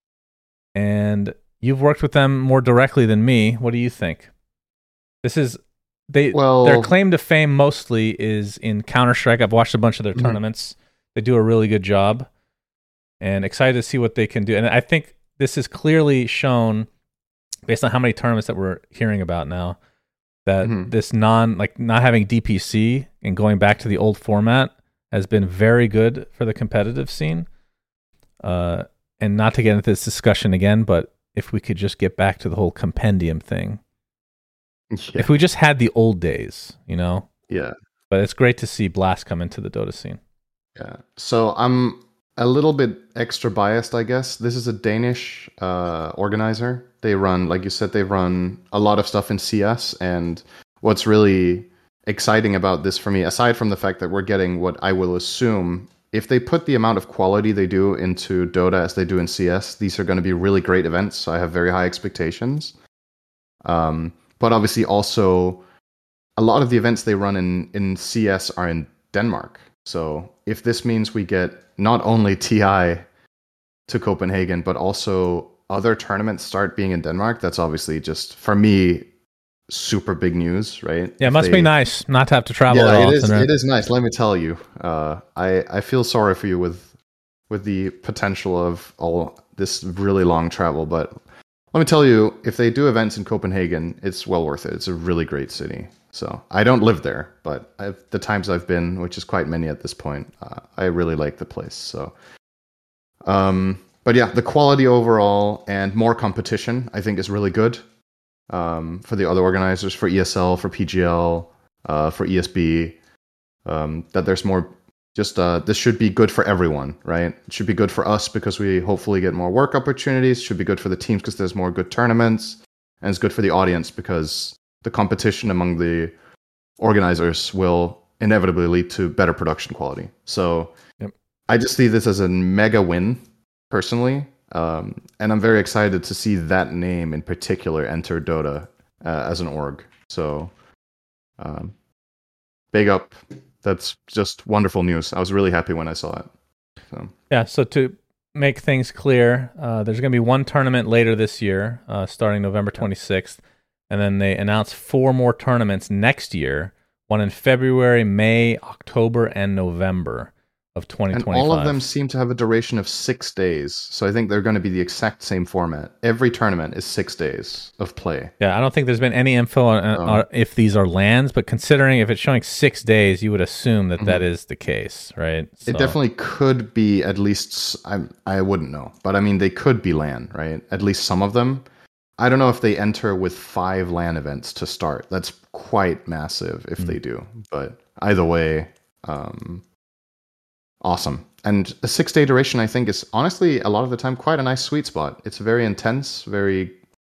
And you've worked with them more directly than me. What do you think? This is they well, their claim to fame mostly is in Counter-Strike. I've watched a bunch of their mm-hmm. tournaments. They do a really good job, and excited to see what they can do. And I think this is clearly shown based on how many tournaments that we're hearing about now, that mm-hmm. this non like not having D P C and going back to the old format has been very good for the competitive scene. Uh, and not to get into this discussion again, but if we could just get back to the whole compendium thing. Yeah. If we just had the old days, you know? Yeah. But it's great to see Blast come into the Dota scene. Yeah. So I'm a little bit extra biased, I guess. This is a Danish uh, organizer. They run, like you said, they run a lot of stuff in C S. And what's really exciting about this for me, aside from the fact that we're getting what I will assume, if they put the amount of quality they do into Dota as they do in C S, these are going to be really great events. So I have very high expectations. Um, but obviously also a lot of the events they run in, in C S are in Denmark. So if this means we get not only T I to Copenhagen, but also other tournaments start being in Denmark, that's obviously just, for me, super big news, right? Yeah, it if must they, be nice not to have to travel yeah, at all. it is, right? it is nice, let me tell you. Uh, I, I feel sorry for you with with the potential of all this really long travel, but let me tell you, if they do events in Copenhagen, it's well worth it. It's a really great city. So I don't live there, but I've, the times I've been, which is quite many at this point, uh, I really like the place. So, um, but yeah, the quality overall and more competition, I think, is really good um, for the other organizers, for E S L, for P G L, uh, for E S B. Um, that there's more. Just uh, this should be good for everyone, right? It should be good for us because we hopefully get more work opportunities. It should be good for the teams because there's more good tournaments, and it's good for the audience because the competition among the organizers will inevitably lead to better production quality. So yep. I just see this as a mega win personally. Um, and I'm very excited to see that name in particular enter Dota uh, as an org. So um, big up. That's just wonderful news. I was really happy when I saw it. So. Yeah, so to make things clear, uh, there's going to be one tournament later this year, uh, starting November twenty-sixth. And then they announced four more tournaments next year, one in February, May, October, and November of twenty twenty-five. And all of them seem to have a duration of six days. So I think they're going to be the exact same format. Every tournament is six days of play. Yeah, I don't think there's been any info on, Oh. on if these are lands, but considering if it's showing six days, you would assume that Mhm. that is the case, right? So, It definitely could be at least, I I wouldn't know. But I mean, they could be LAN, right? At least some of them. I don't know if they enter with five LAN events to start. That's quite massive if Mm. they do. But either way, um, awesome. And a six-day duration, I think, is honestly, a lot of the time, quite a nice sweet spot. It's very intense, very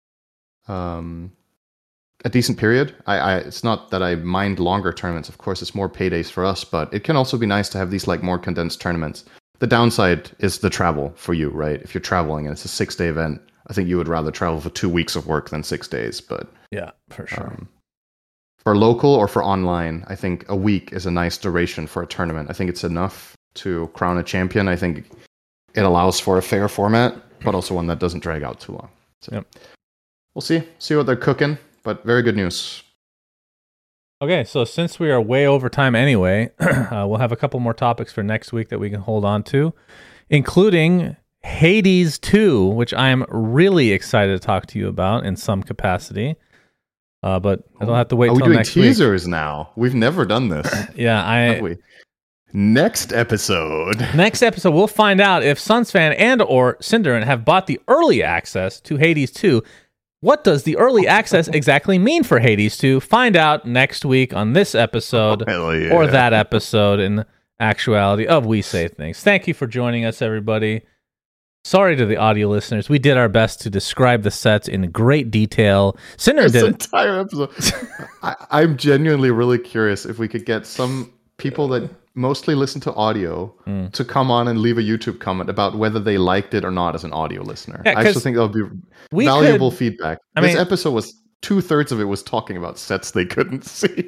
um, a decent period. I, I It's not that I mind longer tournaments. Of course, it's more paydays for us, but it can also be nice to have these like more condensed tournaments. the downside is the travel for you, right? If you're traveling and it's a six day event, I think you would rather travel for two weeks of work than six days. But yeah, for sure. Um, for local or for online, I think a week is a nice duration for a tournament. I think it's enough to crown a champion. I think it allows for a fair format, but also one that doesn't drag out too long. So yep. We'll see, see what they're cooking, but very good news. Okay, so since we are way over time anyway, uh, we'll have a couple more topics for next week that we can hold on to, including Hades two, which I'm really excited to talk to you about in some capacity. Uh, but I don't have to wait till next week. Are we doing teasers now? We've never done this. Yeah, I... Have we? Next episode. Next episode, we'll find out if Sunsfan and or Synderen have bought the early access to Hades two. What does the early access exactly mean for Hades two? Find out next week on this episode oh, yeah. or that episode in actuality of We Say Things. Thank you for joining us, everybody. Sorry to the audio listeners. We did our best to describe the sets in great detail. Synderen did this entire episode. I, I'm genuinely really curious if we could get some people that mostly listen to audio mm. to come on and leave a YouTube comment about whether they liked it or not as an audio listener. Yeah, I actually think that would be valuable could, feedback. I this mean, episode was two thirds of it was talking about sets they couldn't see.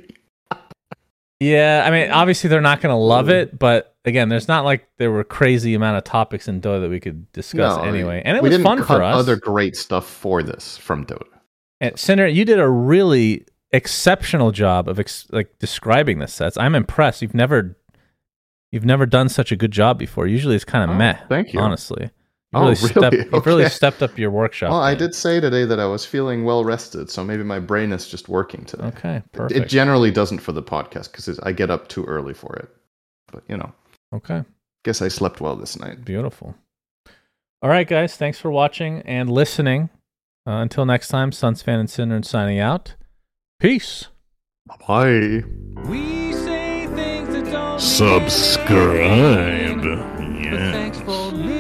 Yeah, I mean, obviously they're not going to love it, but again, there's not like there were crazy amount of topics in Dota that we could discuss no, anyway, and it we was didn't fun cut for us. Other great stuff for this from Dota. And Cinder, you did a really exceptional job of ex- like describing the sets. I'm impressed. You've never. You've never done such a good job before. Usually it's kind of oh, meh, thank you. Honestly. You've really oh, stepped, really? You've really stepped up your workshop. Well, I did say today that I was feeling well rested, so maybe my brain is just working today. Okay, perfect. It, it generally doesn't for the podcast because I get up too early for it. But, you know. Okay. Guess I slept well this night. Beautiful. All right, guys. Thanks for watching and listening. Uh, until next time, Sunsfan and Synderen signing out. Peace. Bye-bye. We say things that don't Subscribe. mean anything, but thanks for listening.